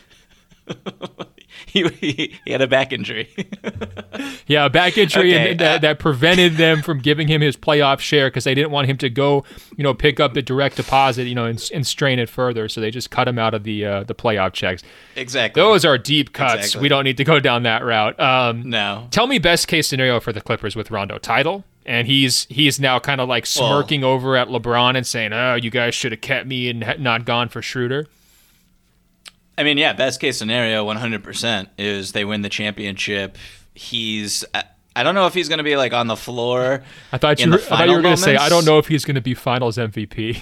he, he, he had a back injury. yeah, a back injury okay, and that, uh, that prevented them from giving him his playoff share because they didn't want him to go, you know, pick up the direct deposit, you know, and, and strain it further. So they just cut him out of the uh, the playoff checks. Exactly. Those are deep cuts. Exactly. We don't need to go down that route. Um, no. Tell me best case scenario for the Clippers with Rondo. Title? And he's he's now kind of like smirking well, over at LeBron and saying, oh, you guys should have kept me and not gone for Schroeder. I mean, yeah, best case scenario, one hundred percent, is they win the championship. He's, I don't know if he's going to be like on the floor. I thought you were, I thought you were going to say, I don't know if he's going to be finals M V P.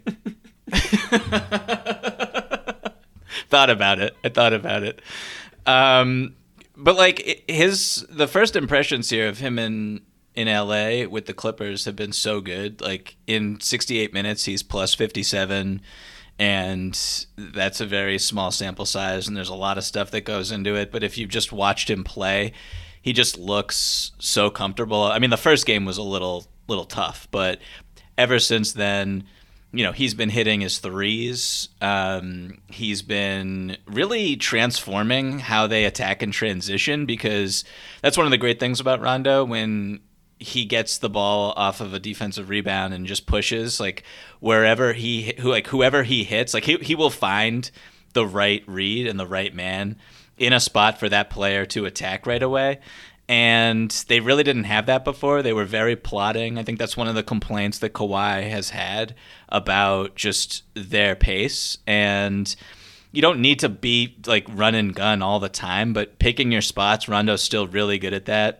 Thought about it. I thought about it. Um, but like his, the first impressions here of him in, in L A with the Clippers have been so good. Like in sixty-eight minutes, he's plus fifty-seven. And that's a very small sample size, and there's a lot of stuff that goes into it. But if you've just watched him play, he just looks so comfortable. I mean, the first game was a little little tough, but ever since then, you know, he's been hitting his threes. Um, he's been really transforming how they attack and transition, because that's one of the great things about Rondo. When he gets the ball off of a defensive rebound and just pushes, like wherever he, who like whoever he hits, like he he will find the right read and the right man in a spot for that player to attack right away. And they really didn't have that before. They were very plotting. I think that's one of the complaints that Kawhi has had about just their pace. And you don't need to be like run and gun all the time, but picking your spots, Rondo's still really good at that.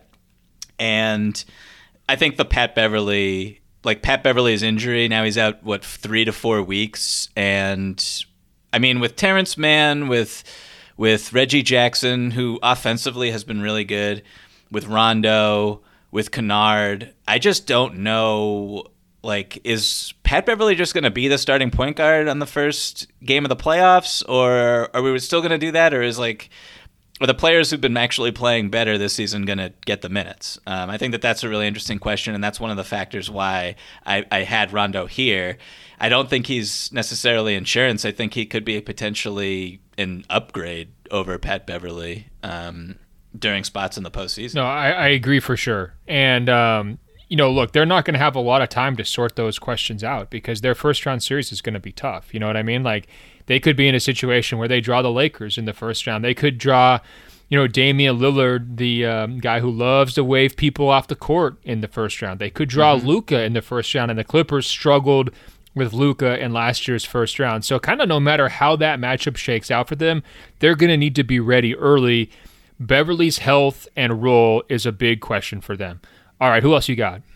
And I think the Pat Beverly, like Pat Beverly's injury, now he's out, what, three to four weeks. And I mean, with Terrence Mann, with with Reggie Jackson, who offensively has been really good, with Rondo, with Kennard, I just don't know, like, is Pat Beverly just going to be the starting point guard on the first game of the playoffs? Or are we still going to do that? Or is, like, are the players who've been actually playing better this season going to get the minutes? Um, I think that that's a really interesting question, and that's one of the factors why I, I had Rondo here. I don't think he's necessarily insurance. I think he could be potentially an upgrade over Pat Beverly um, during spots in the postseason. No, I, I agree for sure. And, um, you know, look, they're not going to have a lot of time to sort those questions out, because their first-round series is going to be tough. You know what I mean? Like, they could be in a situation where they draw the Lakers in the first round. They could draw, you know, Damian Lillard, the um, guy who loves to wave people off the court, in the first round. They could draw mm-hmm. Luka in the first round, and the Clippers struggled with Luka in last year's first round. So kind of no matter how that matchup shakes out for them, they're going to need to be ready early. Beverly's health and role is a big question for them. All right, who else you got?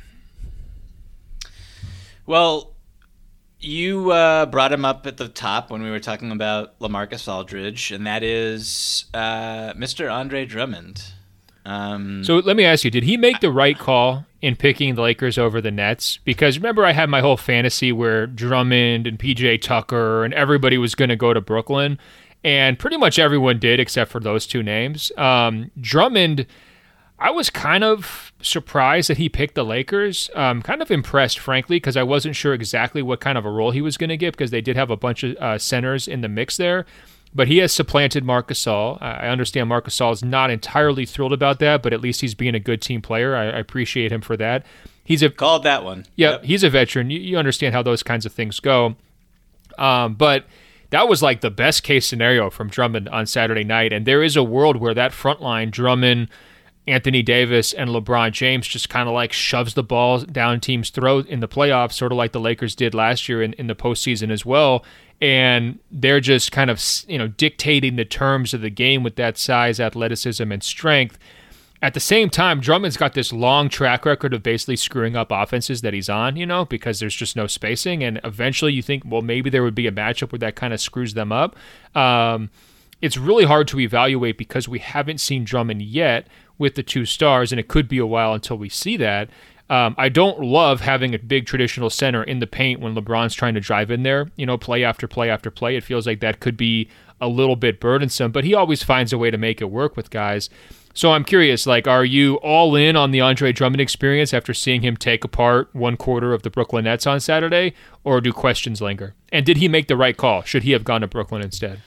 Well, you uh, brought him up at the top when we were talking about LaMarcus Aldridge, and that is uh, Mister Andre Drummond. Um, so let me ask you, did he make the right call in picking the Lakers over the Nets? Because remember, I had my whole fantasy where Drummond and P J Tucker and everybody was going to go to Brooklyn, and pretty much everyone did except for those two names. Um, Drummond, I was kind of surprised that he picked the Lakers. Um, kind of impressed, frankly, because I wasn't sure exactly what kind of a role he was going to get, because they did have a bunch of uh, centers in the mix there. But he has supplanted Marc Gasol. I understand Marc Gasol is not entirely thrilled about that, but at least he's being a good team player. I, I appreciate him for that. He's a called that one. Yeah, yep. He's a veteran. You, you understand how those kinds of things go. Um, but that was like the best case scenario from Drummond on Saturday night. And there is a world where that front line, Drummond, Anthony Davis, and LeBron James, just kind of like shoves the ball down teams' throat in the playoffs, sort of like the Lakers did last year in, in the postseason as well. And they're just kind of, you know, dictating the terms of the game with that size, athleticism, and strength. At the same time, Drummond's got this long track record of basically screwing up offenses that he's on, you know, because there's just no spacing. And eventually you think, well, maybe there would be a matchup where that kind of screws them up. Um, it's really hard to evaluate because we haven't seen Drummond yet with the two stars, and it could be a while until we see that. Um, I don't love having a big traditional center in the paint when LeBron's trying to drive in there, you know, play after play after play. It feels like that could be a little bit burdensome, but he always finds a way to make it work with guys. So I'm curious, like, are you all in on the Andre Drummond experience after seeing him take apart one quarter of the Brooklyn Nets on Saturday, or do questions linger? And did he make the right call? Should he have gone to Brooklyn instead?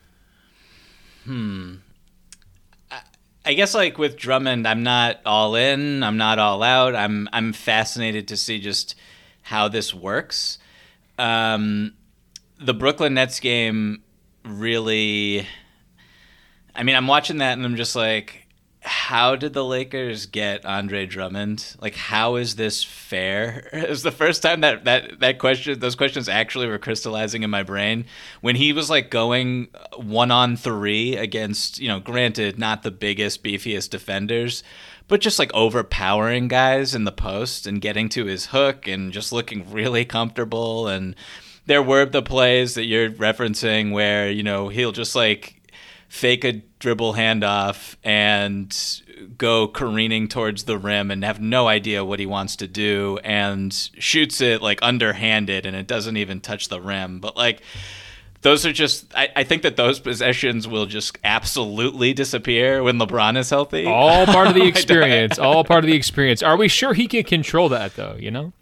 Hmm. I guess, like, with Drummond, I'm not all in. I'm not all out. I'm I'm fascinated to see just how this works. Um, the Brooklyn Nets game really... I mean, I'm watching that and I'm just like, how did the Lakers get Andre Drummond? Like, how is this fair? It was the first time that, that, that question, those questions actually were crystallizing in my brain. When he was like going one on three against, you know, granted, not the biggest, beefiest defenders, but just like overpowering guys in the post and getting to his hook and just looking really comfortable. And there were the plays that you're referencing where, you know, he'll just like fake a dribble handoff and go careening towards the rim and have no idea what he wants to do and shoots it like underhanded and it doesn't even touch the rim. But like those are just I, I think that those possessions will just absolutely disappear when LeBron is healthy. All part of the experience. all part of the experience. Are we sure he can control that though, you know?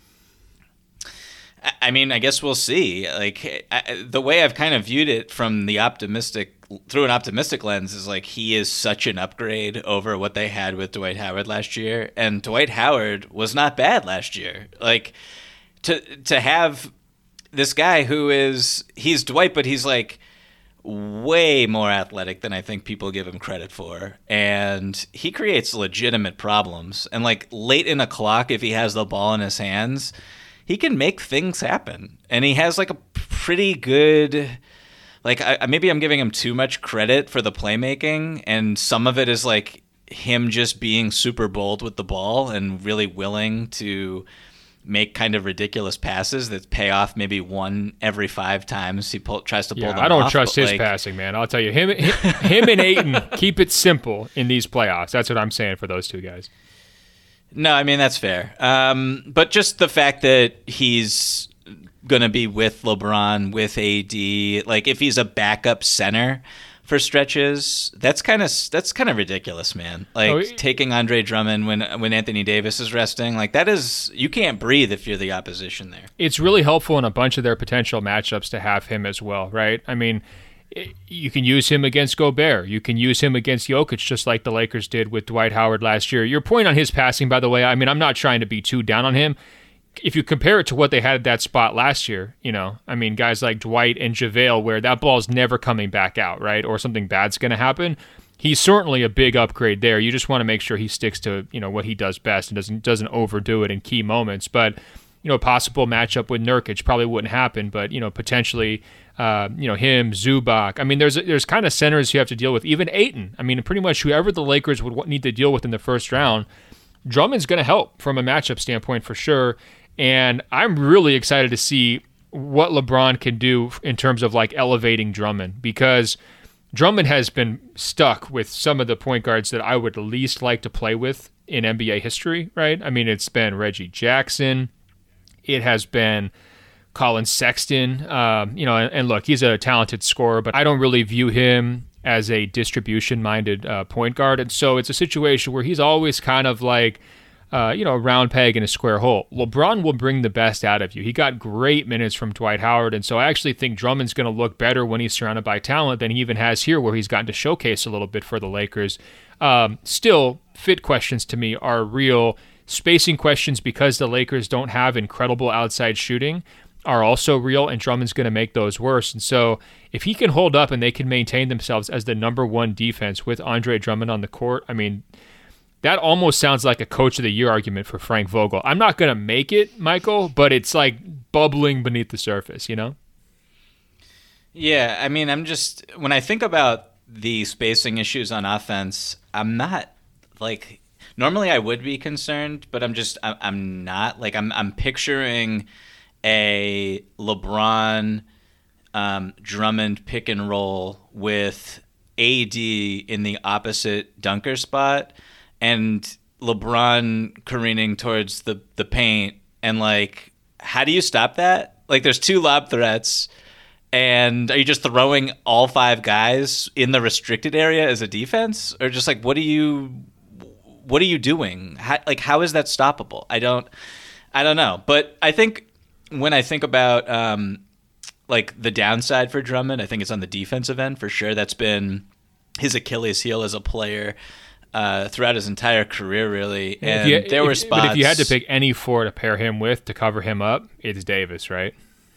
I mean, I guess we'll see. Like I, the way I've kind of viewed it from the optimistic through an optimistic lens is like he is such an upgrade over what they had with Dwight Howard last year, and Dwight Howard was not bad last year. Like to to have this guy who is he's Dwight, but he's like way more athletic than I think people give him credit for, and he creates legitimate problems. And like late in a clock, if he has the ball in his hands, he can make things happen, and he has like a pretty good, like I, maybe I'm giving him too much credit for the playmaking, and some of it is like him just being super bold with the ball and really willing to make kind of ridiculous passes that pay off maybe one every five times he pull, tries to pull yeah, them I don't off, trust his like, passing, man. I'll tell you, him, him, him and Ayton keep it simple in these playoffs. That's what I'm saying for those two guys. No, I mean, that's fair. Um, but just the fact that he's going to be with LeBron, with A D, like if he's a backup center for stretches, that's kind of that's kind of ridiculous, man. Like oh, taking Andre Drummond when when Anthony Davis is resting, like that is, you can't breathe if you're the opposition there. It's really helpful in a bunch of their potential matchups to have him as well, right? I mean, you can use him against Gobert. You can use him against Jokic, just like the Lakers did with Dwight Howard last year. Your point on his passing, by the way, I mean, I'm not trying to be too down on him. If you compare it to what they had at that spot last year, you know, I mean, guys like Dwight and JaVale, where that ball's never coming back out, right? Or something bad's going to happen. He's certainly a big upgrade there. You just want to make sure he sticks to, you know, what he does best and doesn't doesn't overdo it in key moments. But, you know, a possible matchup with Nurkic probably wouldn't happen, but, you know, potentially, uh, you know, him, Zubac. I mean, there's there's kind of centers you have to deal with. Even Ayton. I mean, pretty much whoever the Lakers would need to deal with in the first round, Drummond's going to help from a matchup standpoint for sure. And I'm really excited to see what LeBron can do in terms of like elevating Drummond, because Drummond has been stuck with some of the point guards that I would least like to play with in N B A history, right? I mean, it's been Reggie Jackson. It has been Colin Sexton. Um, you know, and, and look, he's a talented scorer, but I don't really view him as a distribution-minded uh, point guard. And so it's a situation where he's always kind of like, Uh, you know, a round peg in a square hole. LeBron will bring the best out of you. He got great minutes from Dwight Howard, and so I actually think Drummond's going to look better when he's surrounded by talent than he even has here, where he's gotten to showcase a little bit for the Lakers. Um, still, fit questions to me are real. Spacing questions, because the Lakers don't have incredible outside shooting, are also real, and Drummond's going to make those worse. And so if he can hold up and they can maintain themselves as the number one defense with Andre Drummond on the court, I mean, that almost sounds like a Coach of the Year argument for Frank Vogel. I'm not going to make it, Michael, but it's like bubbling beneath the surface, you know? Yeah, I mean, I'm just, when I think about the spacing issues on offense, I'm not, like, normally I would be concerned, but I'm just, I'm not. Like, I'm I'm picturing a LeBron um, Drummond pick and roll with A D in the opposite dunker spot, and LeBron careening towards the, the paint, and like, how do you stop that? Like, there's two lob threats, and are you just throwing all five guys in the restricted area as a defense, or just like, what are you, what are you doing? How, like, how is that stoppable? I don't, I don't know. But I think when I think about um, like the downside for Drummond, I think it's on the defensive end for sure. That's been his Achilles heel as a player Uh, throughout his entire career, really. And you, there were if, spots. But if you had to pick any four to pair him with to cover him up, it's Davis, right?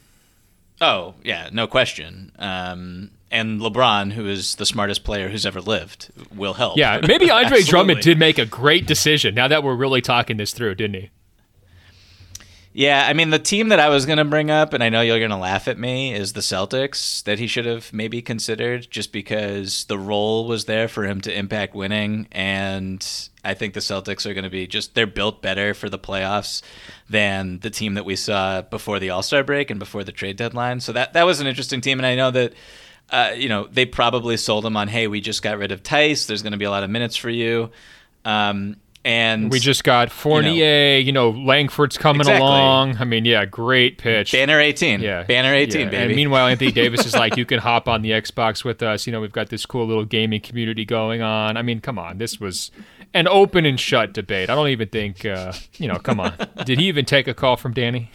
Oh, yeah, no question. Um, and LeBron, who is the smartest player who's ever lived, will help. Yeah, maybe Andre Drummond did make a great decision, now that we're really talking this through, didn't he? Yeah, I mean, the team that I was going to bring up, and I know you're going to laugh at me, is the Celtics, that he should have maybe considered, just because the role was there for him to impact winning. And I think the Celtics are going to be just, they're built better for the playoffs than the team that we saw before the All-Star break and before the trade deadline. So that, that was an interesting team. And I know that, uh, you know, they probably sold him on, hey, we just got rid of Tice. There's going to be a lot of minutes for you. Um, and we just got Fournier, you know, you know Langford's coming exactly. along. I mean, yeah, great pitch. Banner eighteen. Yeah. Banner eighteen, yeah. baby. And meanwhile, Anthony Davis is like, you can hop on the Xbox with us. You know, we've got this cool little gaming community going on. I mean, come on. This was an open and shut debate. I don't even think, uh, you know, come on. Did he even take a call from Danny?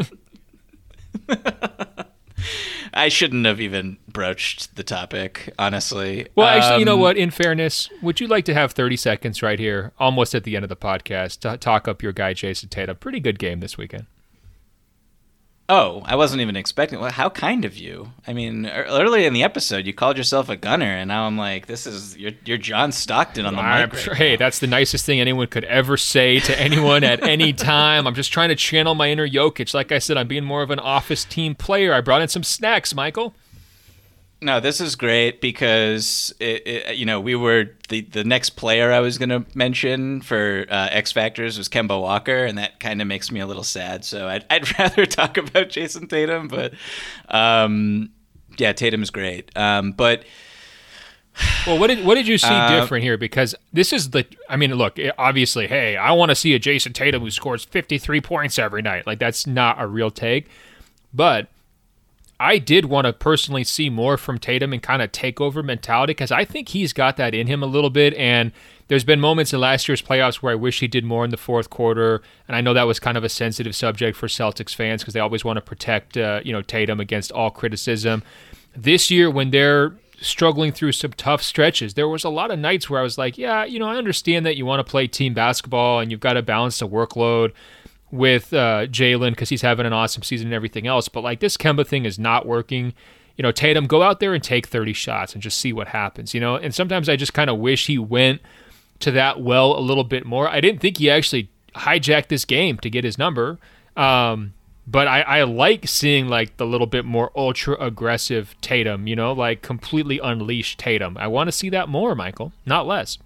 I shouldn't have even broached the topic, honestly. Well, actually, um, you know Um, what? In fairness, would you like to have thirty seconds right here, almost at the end of the podcast, to talk up your guy, Jason Tatum? Pretty good game this weekend. Oh, I wasn't even expecting. Well, how kind of you. I mean, early in the episode, you called yourself a gunner, and now I'm like, this is, you're, you're John Stockton on the I'm mic. sure, Right hey, now. that's the nicest thing anyone could ever say to anyone at any time. I'm just trying to channel my inner Jokic. Like I said, I'm being more of an office team player. I brought in some snacks, Michael. No, this is great because it, it, you know, we were the the next player I was going to mention for uh, X Factors was Kemba Walker, and that kind of makes me a little sad. So I'd I'd rather talk about Jason Tatum, but um, yeah, Tatum's great. Um, but well, what did what did you see uh, different here? Because this is the, I mean, look, obviously, hey, I want to see a Jason Tatum who scores fifty-three points every night. Like that's not a real take, but I did want to personally see more from Tatum and kind of takeover mentality because I think he's got that in him a little bit. And there's been moments in last year's playoffs where I wish he did more in the fourth quarter. And I know that was kind of a sensitive subject for Celtics fans because they always want to protect, uh, you know, Tatum against all criticism. This year, when they're struggling through some tough stretches, there was a lot of nights where I was like, yeah, you know, I understand that you want to play team basketball and you've got to balance the workload with uh, Jalen because he's having an awesome season and everything else. But like this Kemba thing is not working. You know, Tatum, go out there and take thirty shots and just see what happens, you know? And sometimes I just kind of wish he went to that well a little bit more. I didn't think he actually hijacked this game to get his number. Um, but I, I like seeing like the little bit more ultra aggressive Tatum, you know, like completely unleashed Tatum. I want to see that more, Michael, not less.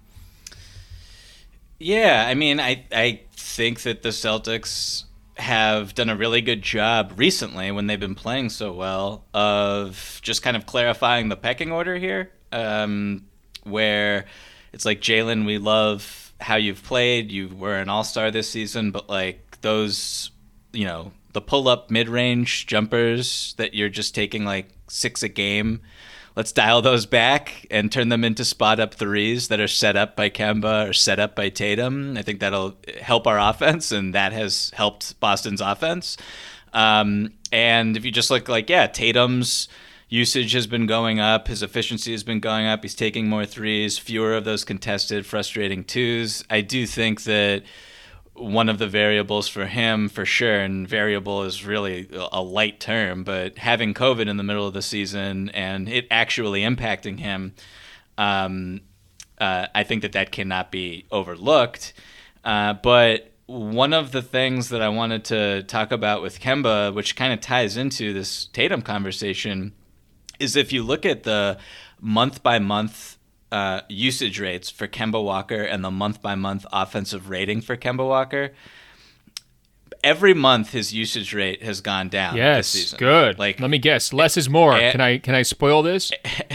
Yeah, I mean, I I think that the Celtics have done a really good job recently when they've been playing so well of just kind of clarifying the pecking order here, um, where it's like, Jalen, we love how you've played. You were an all-star this season, but like those, you know, the pull-up mid-range jumpers that you're just taking like six a game, let's dial those back and turn them into spot-up threes that are set up by Kemba or set up by Tatum. I think that'll help our offense, and that has helped Boston's offense. Um, and if you just look like, yeah, Tatum's usage has been going up. His efficiency has been going up. He's taking more threes, fewer of those contested, frustrating twos. I do think that one of the variables for him, for sure, and variable is really a light term, but having COVID in the middle of the season and it actually impacting him, um, uh, I think that that cannot be overlooked. Uh, but one of the things that I wanted to talk about with Kemba, which kind of ties into this Tatum conversation, is if you look at the month-by-month Uh, usage rates for Kemba Walker and the month-by-month offensive rating for Kemba Walker, every month his usage rate has gone down. Yes, this season. Good. Like, let me guess, less is more. And, can I can I spoil this?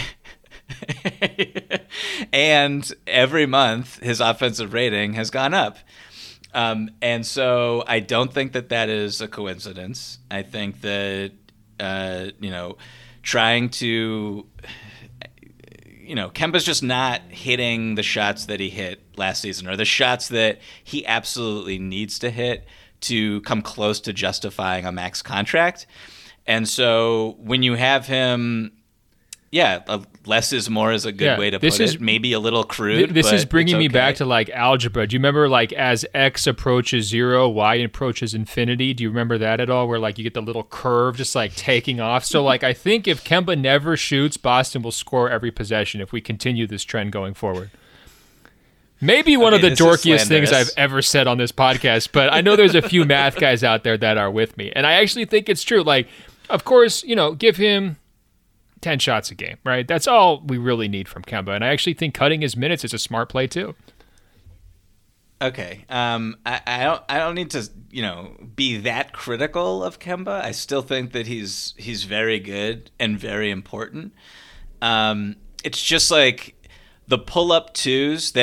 And every month his offensive rating has gone up. Um, and so I don't think that that is a coincidence. I think that uh, you know, trying to. You know, Kemba's just not hitting the shots that he hit last season, or the shots that he absolutely needs to hit to come close to justifying a max contract. And so when you have him, yeah, a less is more is a good Yeah, way to this put is- it. Maybe a little crude. This but is bringing it's me okay. back to like algebra. Do you remember like as x approaches zero, y approaches infinity? Do you remember that at all? Where like you get the little curve just like taking off. So like I think if Kemba never shoots, Boston will score every possession if we continue this trend going forward. Maybe one Okay, of the this is dorkiest things I've slanderous. ever said on this podcast, but I know there's a few math guys out there that are with me. And I actually think it's true. Like, of course, you know, give him ten shots a game, right? That's all we really need from Kemba. And I actually think cutting his minutes is a smart play too. Okay. Um, I, I don't. I don't need to, you know, be that critical of Kemba. I still think that he's he's very good and very important. Um, it's just like the pull-up twos that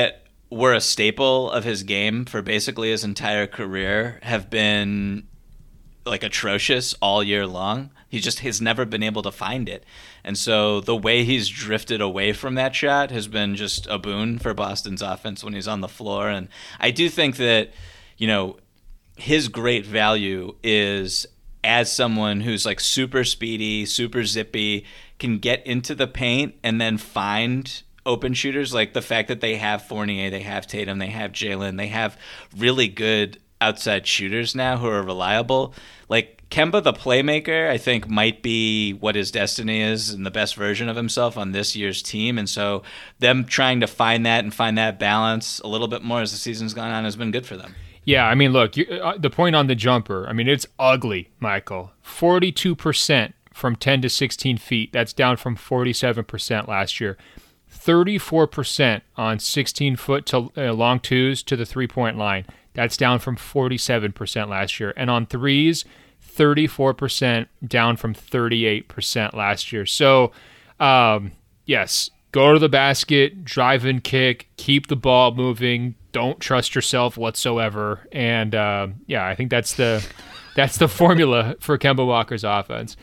were a staple of his game for basically his entire career have been like atrocious all year long. He just has never been able to find it. And so the way he's drifted away from that shot has been just a boon for Boston's offense when he's on the floor. And I do think that, you know, his great value is as someone who's like super speedy, super zippy, can get into the paint and then find open shooters. Like the fact that they have Fournier, they have Tatum, they have Jalen, they have really good outside shooters now who are reliable. Like Kemba, the playmaker, I think might be what his destiny is and the best version of himself on this year's team. And so them trying to find that and find that balance a little bit more as the season's gone on has been good for them. Yeah, I mean, look, you, uh, the point on the jumper, I mean, it's ugly, Michael. forty-two percent from ten to sixteen feet. That's down from forty-seven percent last year. thirty-four percent on sixteen-foot to uh, long twos to the three-point line. That's down from forty-seven percent last year. And on threes, thirty-four percent down from thirty-eight percent last year. So, um, yes, go to the basket, drive and kick, keep the ball moving. Don't trust yourself whatsoever. And, uh, yeah, I think that's the that's the formula for Kemba Walker's offense.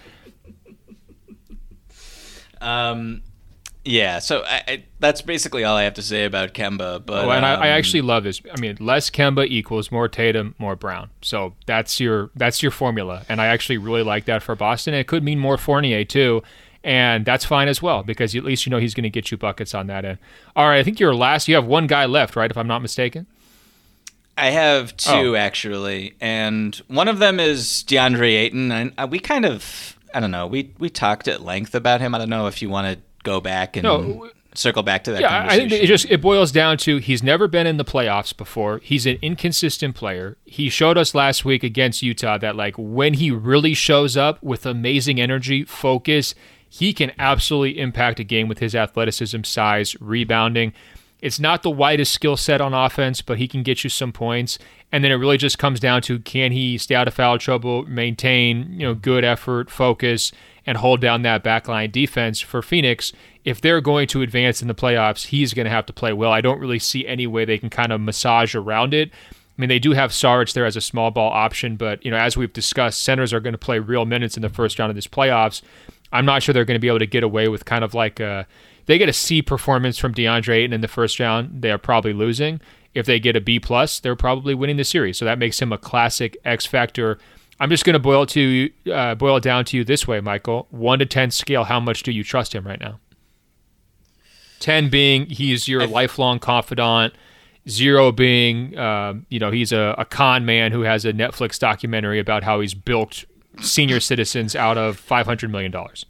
Um. Yeah, so I, I, that's basically all I have to say about Kemba. But oh, and um, I, I actually love this. I mean, less Kemba equals more Tatum, more Brown. So that's your that's your formula, and I actually really like that for Boston. It could mean more Fournier too, and that's fine as well because at least you know he's going to get you buckets on that end. All right, I think you're last. You have one guy left, right? If I'm not mistaken. I have two oh. actually, and one of them is DeAndre Ayton. And we kind of, I don't know, we we talked at length about him. I don't know if you want to go back and no, circle back to that yeah, conversation. I think it just it boils down to he's never been in the playoffs before. He's an inconsistent player. He showed us last week against Utah that like when he really shows up with amazing energy, focus, he can absolutely impact a game with his athleticism, size, rebounding. It's not the widest skill set on offense, but he can get you some points. And then it really just comes down to can he stay out of foul trouble, maintain, you know, good effort, focus, and hold down that backline defense for Phoenix. If they're going to advance in the playoffs, he's going to have to play well. I don't really see any way they can kind of massage around it. I mean, they do have Saric there as a small ball option, but you know, as we've discussed, centers are going to play real minutes in the first round of this playoffs. I'm not sure they're going to be able to get away with kind of like a they get a C performance from DeAndre Ayton in the first round, they are probably losing. If they get a B plus, they're probably winning the series. So that makes him a classic X factor. I'm just going to boil to uh, boil it down to you this way, Michael. One to ten scale. How much do you trust him right now? Ten being he's your lifelong confidant. Zero being, uh, you know, he's a, a con man who has a Netflix documentary about how he's bilked senior citizens out of five hundred million dollars.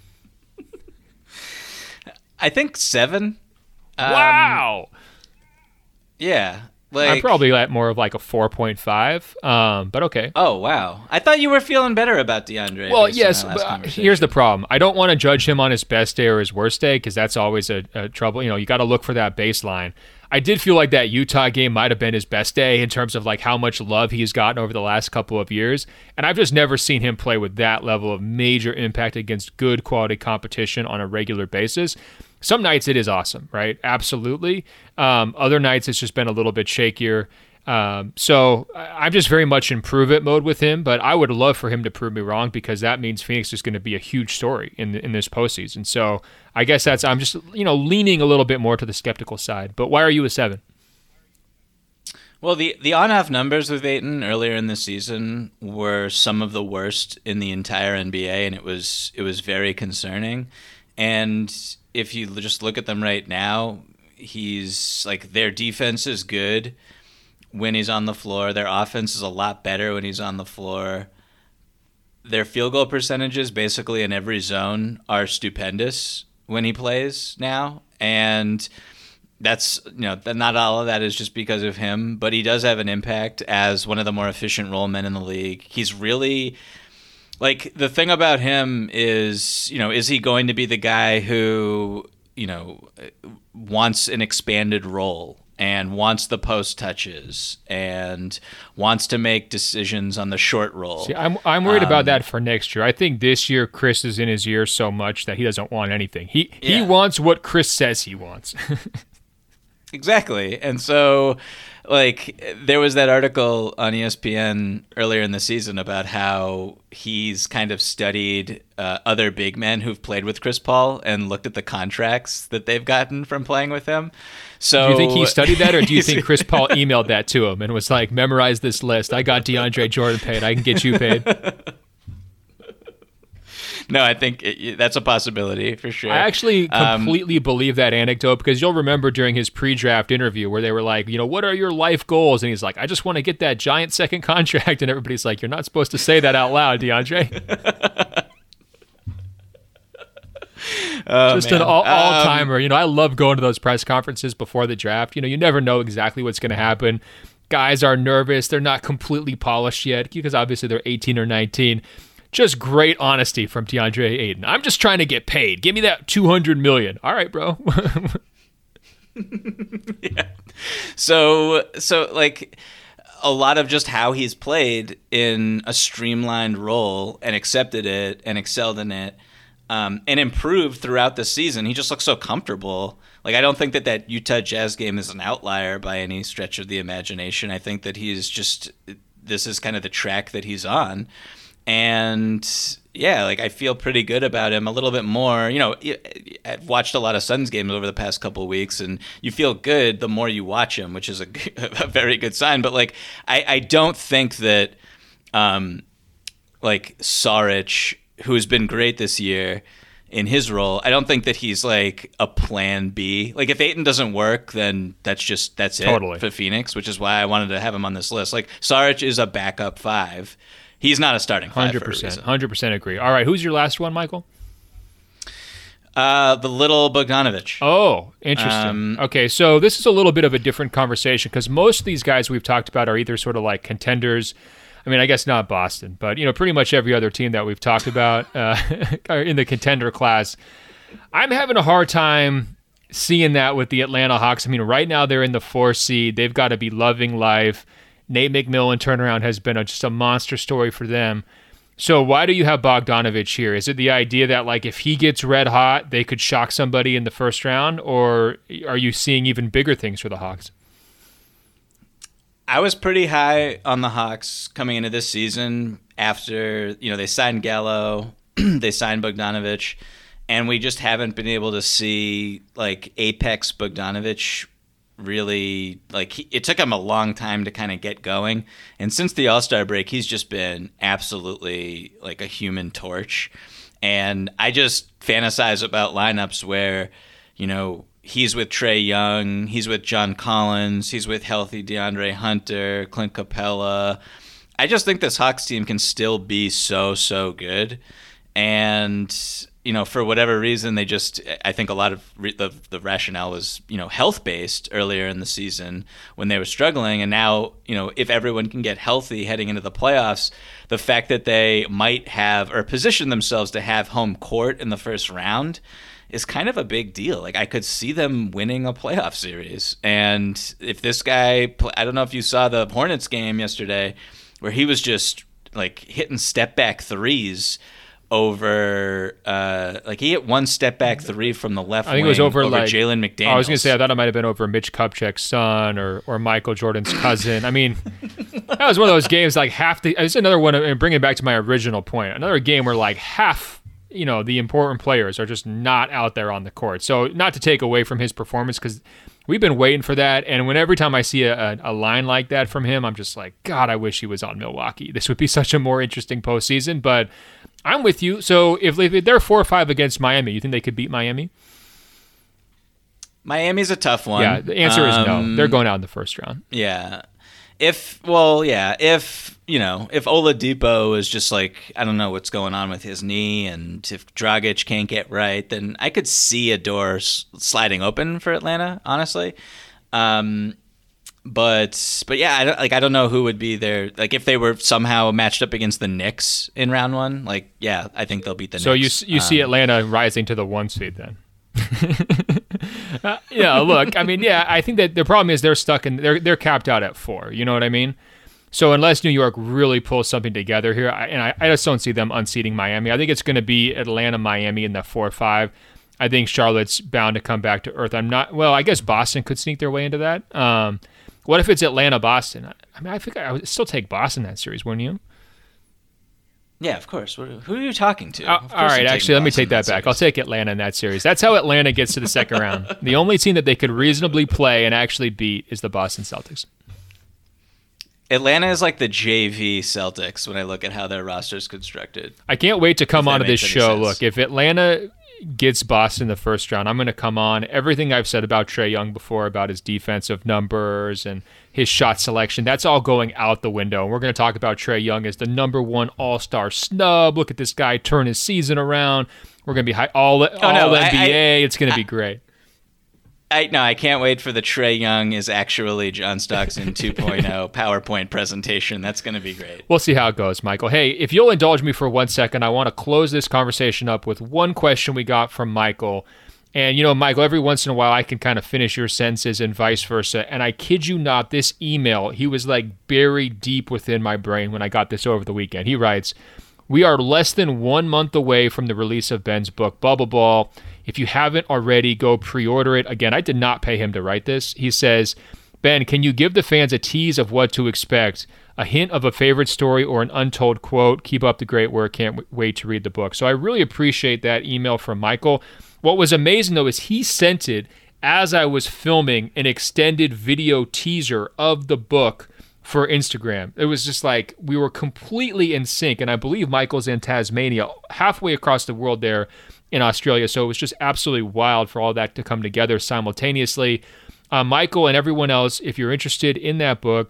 I think seven. Wow. Um, yeah. Like, I'm probably at more of like a four point five, um, but okay. Oh, wow. I thought you were feeling better about DeAndre. Well, yes, but here's the problem. I don't want to judge him on his best day or his worst day because that's always a, a trouble. You know, you got to look for that baseline. I did feel like that Utah game might have been his best day in terms of like how much love he's gotten over the last couple of years. And I've just never seen him play with that level of major impact against good quality competition on a regular basis. Some nights it is awesome, right? Absolutely. Um, other nights it's just been a little bit shakier. Um, so I'm just very much in prove it mode with him, but I would love for him to prove me wrong because that means Phoenix is going to be a huge story in in this postseason. So I guess that's I'm just you know leaning a little bit more to the skeptical side. But why are you a seven? Well, the the on-off numbers with Ayton earlier in the season were some of the worst in the entire N B A, and it was it was very concerning. And if you just look at them right now, he's like their defense is good when he's on the floor. Their offense is a lot better when he's on the floor. Their field goal percentages basically in every zone are stupendous when he plays now. And that's, you know, not all of that is just because of him, but he does have an impact as one of the more efficient role men in the league. He's really, like, the thing about him is, you know, is he going to be the guy who, you know, wants an expanded role and wants the post touches and wants to make decisions on the short roll? See, I'm I'm worried um, about that for next year. I think this year Chris is in his ear so much that he doesn't want anything. He yeah. he wants what Chris says he wants. Exactly. And so, like, there was that article on E S P N earlier in the season about how he's kind of studied uh, other big men who've played with Chris Paul and looked at the contracts that they've gotten from playing with him. So, do you think he studied that, or do you think Chris Paul emailed that to him and was like, memorize this list? I got DeAndre Jordan paid. I can get you paid. No, I think it, that's a possibility for sure. I actually completely um, believe that anecdote, because you'll remember during his pre-draft interview where they were like, you know, what are your life goals? And he's like, I just want to get that giant second contract. And everybody's like, you're not supposed to say that out loud, DeAndre. oh, just man. an all, all-timer. Um, you know, I love going to those press conferences before the draft. You know, you never know exactly what's going to happen. Guys are nervous. They're not completely polished yet because obviously they're eighteen or nineteen. Just great honesty from DeAndre Ayton. I'm just trying to get paid. Give me that two hundred million dollars. All right, bro. yeah. So, so like a lot of just how he's played in a streamlined role and accepted it and excelled in it um, and improved throughout the season. He just looks so comfortable. Like, I don't think that that Utah Jazz game is an outlier by any stretch of the imagination. I think that he's just, this is kind of the track that he's on. And yeah, like I feel pretty good about him a little bit more. You know, I've watched a lot of Suns games over the past couple of weeks, and you feel good the more you watch him, which is a, a very good sign. But like, I, I don't think that, um, like Saric, who has been great this year in his role, I don't think that he's like a plan B. Like if Ayton doesn't work, then that's just that's it totally. for Phoenix, which is why I wanted to have him on this list. Like Saric is a backup five. He's not a starting five. one hundred percent. one hundred percent agree. All right, who's your last one, Michael? Uh, the little Bogdanovic. Oh, interesting. Um, okay, so this is a little bit of a different conversation because most of these guys we've talked about are either sort of like contenders. I mean, I guess not Boston, but you know, pretty much every other team that we've talked about uh, are in the contender class. I'm having a hard time seeing that with the Atlanta Hawks. I mean, right now they're in the four seed. They've got to be loving life. Nate McMillan turnaround has been a, just a monster story for them. So why do you have Bogdanovic here? Is it the idea that like if he gets red hot, they could shock somebody in the first round, or are you seeing even bigger things for the Hawks? I was pretty high on the Hawks coming into this season after, you know, they signed Gallo, they signed Bogdanovic, and we just haven't been able to see like apex Bogdanovic really, like he, it took him a long time to kind of get going, and since the All-Star break he's just been absolutely like a human torch. And I just fantasize about lineups where, you know, he's with Trae Young, he's with John Collins, he's with healthy DeAndre Hunter, Clint Capella. I just think this Hawks team can still be so so good. And you know, for whatever reason, they just, I think a lot of re- the the rationale was, you know, health-based earlier in the season when they were struggling. And now, you know, if everyone can get healthy heading into the playoffs, the fact that they might have or position themselves to have home court in the first round is kind of a big deal. Like, I could see them winning a playoff series. And if this guy, I don't know if you saw the Hornets game yesterday, where he was just, like, hitting step-back threes over, uh, like he hit one step back three from the left. I think wing, it was over, over like Jalen McDaniels. I was gonna say I thought it might have been over Mitch Kupchak's son or or Michael Jordan's cousin. I mean, that was one of those games like half the. It's another one, and bringing it back to my original point, another game where like half, you know, the important players are just not out there on the court. So not to take away from his performance, because we've been waiting for that. And when every time I see a, a, a line like that from him, I'm just like, God, I wish he was on Milwaukee. This would be such a more interesting postseason. But I'm with you. So if, if they're four or five against Miami, you think they could beat Miami? Miami's a tough one. Yeah, the answer is um, no. They're going out in the first round. Yeah. If, well, yeah, if, you know, if Oladipo is just like, I don't know what's going on with his knee, and if Dragic can't get right, then I could see a door s- sliding open for Atlanta, honestly. Um, but, but yeah, I don't, like, I don't know who would be there. Like, if they were somehow matched up against the Knicks in round one, like, yeah, I think they'll beat the so Knicks. So you, you um, see Atlanta rising to the one seed then? uh, yeah, look, I mean, yeah, I think that the problem is they're stuck in, they're they're capped out at four. You know what I mean? So unless New York really pulls something together here, I, and I, I just don't see them unseating Miami. I think it's going to be Atlanta, Miami in the four five. I think Charlotte's bound to come back to earth. I'm not, well, I guess Boston could sneak their way into that. Um, what if it's Atlanta-Boston? I mean, I think I would still take Boston that series, wouldn't you? Yeah, of course. Who are you talking to? Uh, all right, actually, let me take that, that back. I'll take Atlanta in that series. That's how Atlanta gets to the second round. The only team that they could reasonably play and actually beat is the Boston Celtics. Atlanta is like the J V Celtics when I look at how their roster is constructed. I can't wait to come onto this show. Sense. Look, if Atlanta gets Boston the first round, I'm going to come on. Everything I've said about Trae Young before, about his defensive numbers and his shot selection, that's all going out the window. And we're going to talk about Trae Young as the number one all-star snub. Look at this guy turn his season around. We're going to be high, all, all oh, no, N B A. I, I, it's going to be great. I no, I can't wait for the Trae Young is actually John Stockton two point oh PowerPoint presentation. That's going to be great. We'll see how it goes, Michael. Hey, if you'll indulge me for one second, I want to close this conversation up with one question we got from Michael. And, you know, Michael, every once in a while I can kind of finish your sentences and vice versa. And I kid you not, this email, he was like buried deep within my brain when I got this over the weekend. He writes, "We are less than one month away from the release of Ben's book, Bubble Ball. If you haven't already, go pre-order it." Again, I did not pay him to write this. He says, "Ben, can you give the fans a tease of what to expect? A hint of a favorite story or an untold quote? Keep up the great work. Can't w- wait to read the book." So I really appreciate that email from Michael. What was amazing, though, is he sent it as I was filming an extended video teaser of the book for Instagram. It was just like we were completely in sync. And I believe Michael's in Tasmania, halfway across the world there in Australia. So it was just absolutely wild for all that to come together simultaneously. Uh, Michael and everyone else, if you're interested in that book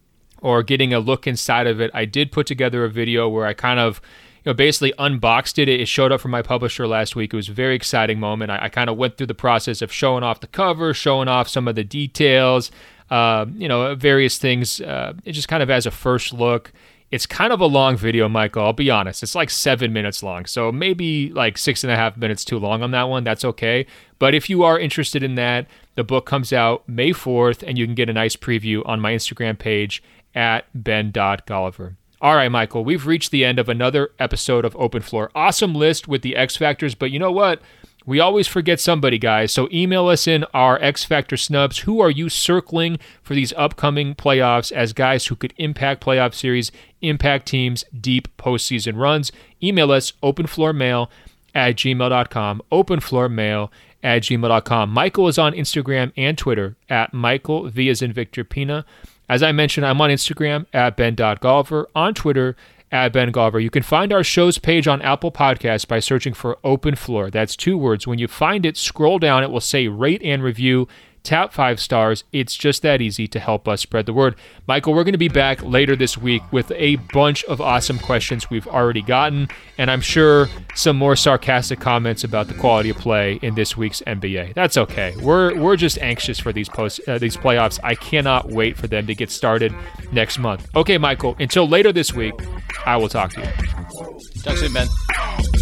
or getting a look inside of it, I did put together a video where I kind of, you know, basically unboxed it. It showed up from my publisher last week. It was a very exciting moment. I, I kind of went through the process of showing off the cover, showing off some of the details, uh, you know, various things, uh, it just kind of as a first look. It's kind of a long video, Michael. I'll be honest. It's like seven minutes long. So maybe like six and a half minutes too long on that one. That's okay. But if you are interested in that, the book comes out May fourth, and you can get a nice preview on my Instagram page at ben dot golliver. All right, Michael, we've reached the end of another episode of Open Floor. Awesome list with the X Factors, but you know what? We always forget somebody, guys. So email us in our X Factor snubs. Who are you circling for these upcoming playoffs as guys who could impact playoff series, impact teams, deep postseason runs? Email us openfloormail at gmail dot com. Openfloormail at gmail dot com. Michael is on Instagram and Twitter at Michael V as in Victor Pina. As I mentioned, I'm on Instagram at ben dot golliver, on Twitter at Ben Golliver. You can find our show's page on Apple Podcasts by searching for Open Floor. That's two words. When you find it, scroll down. It will say rate and review. Tap five stars. It's just that easy to help us spread the word. Michael, we're going to be back later this week with a bunch of awesome questions we've already gotten, and I'm sure some more sarcastic comments about the quality of play in this week's N B A. That's okay. We're we're just anxious for these post uh, these playoffs. I cannot wait for them to get started next month. Okay, Michael, until later this week, I will talk to you. Talk soon, Ben.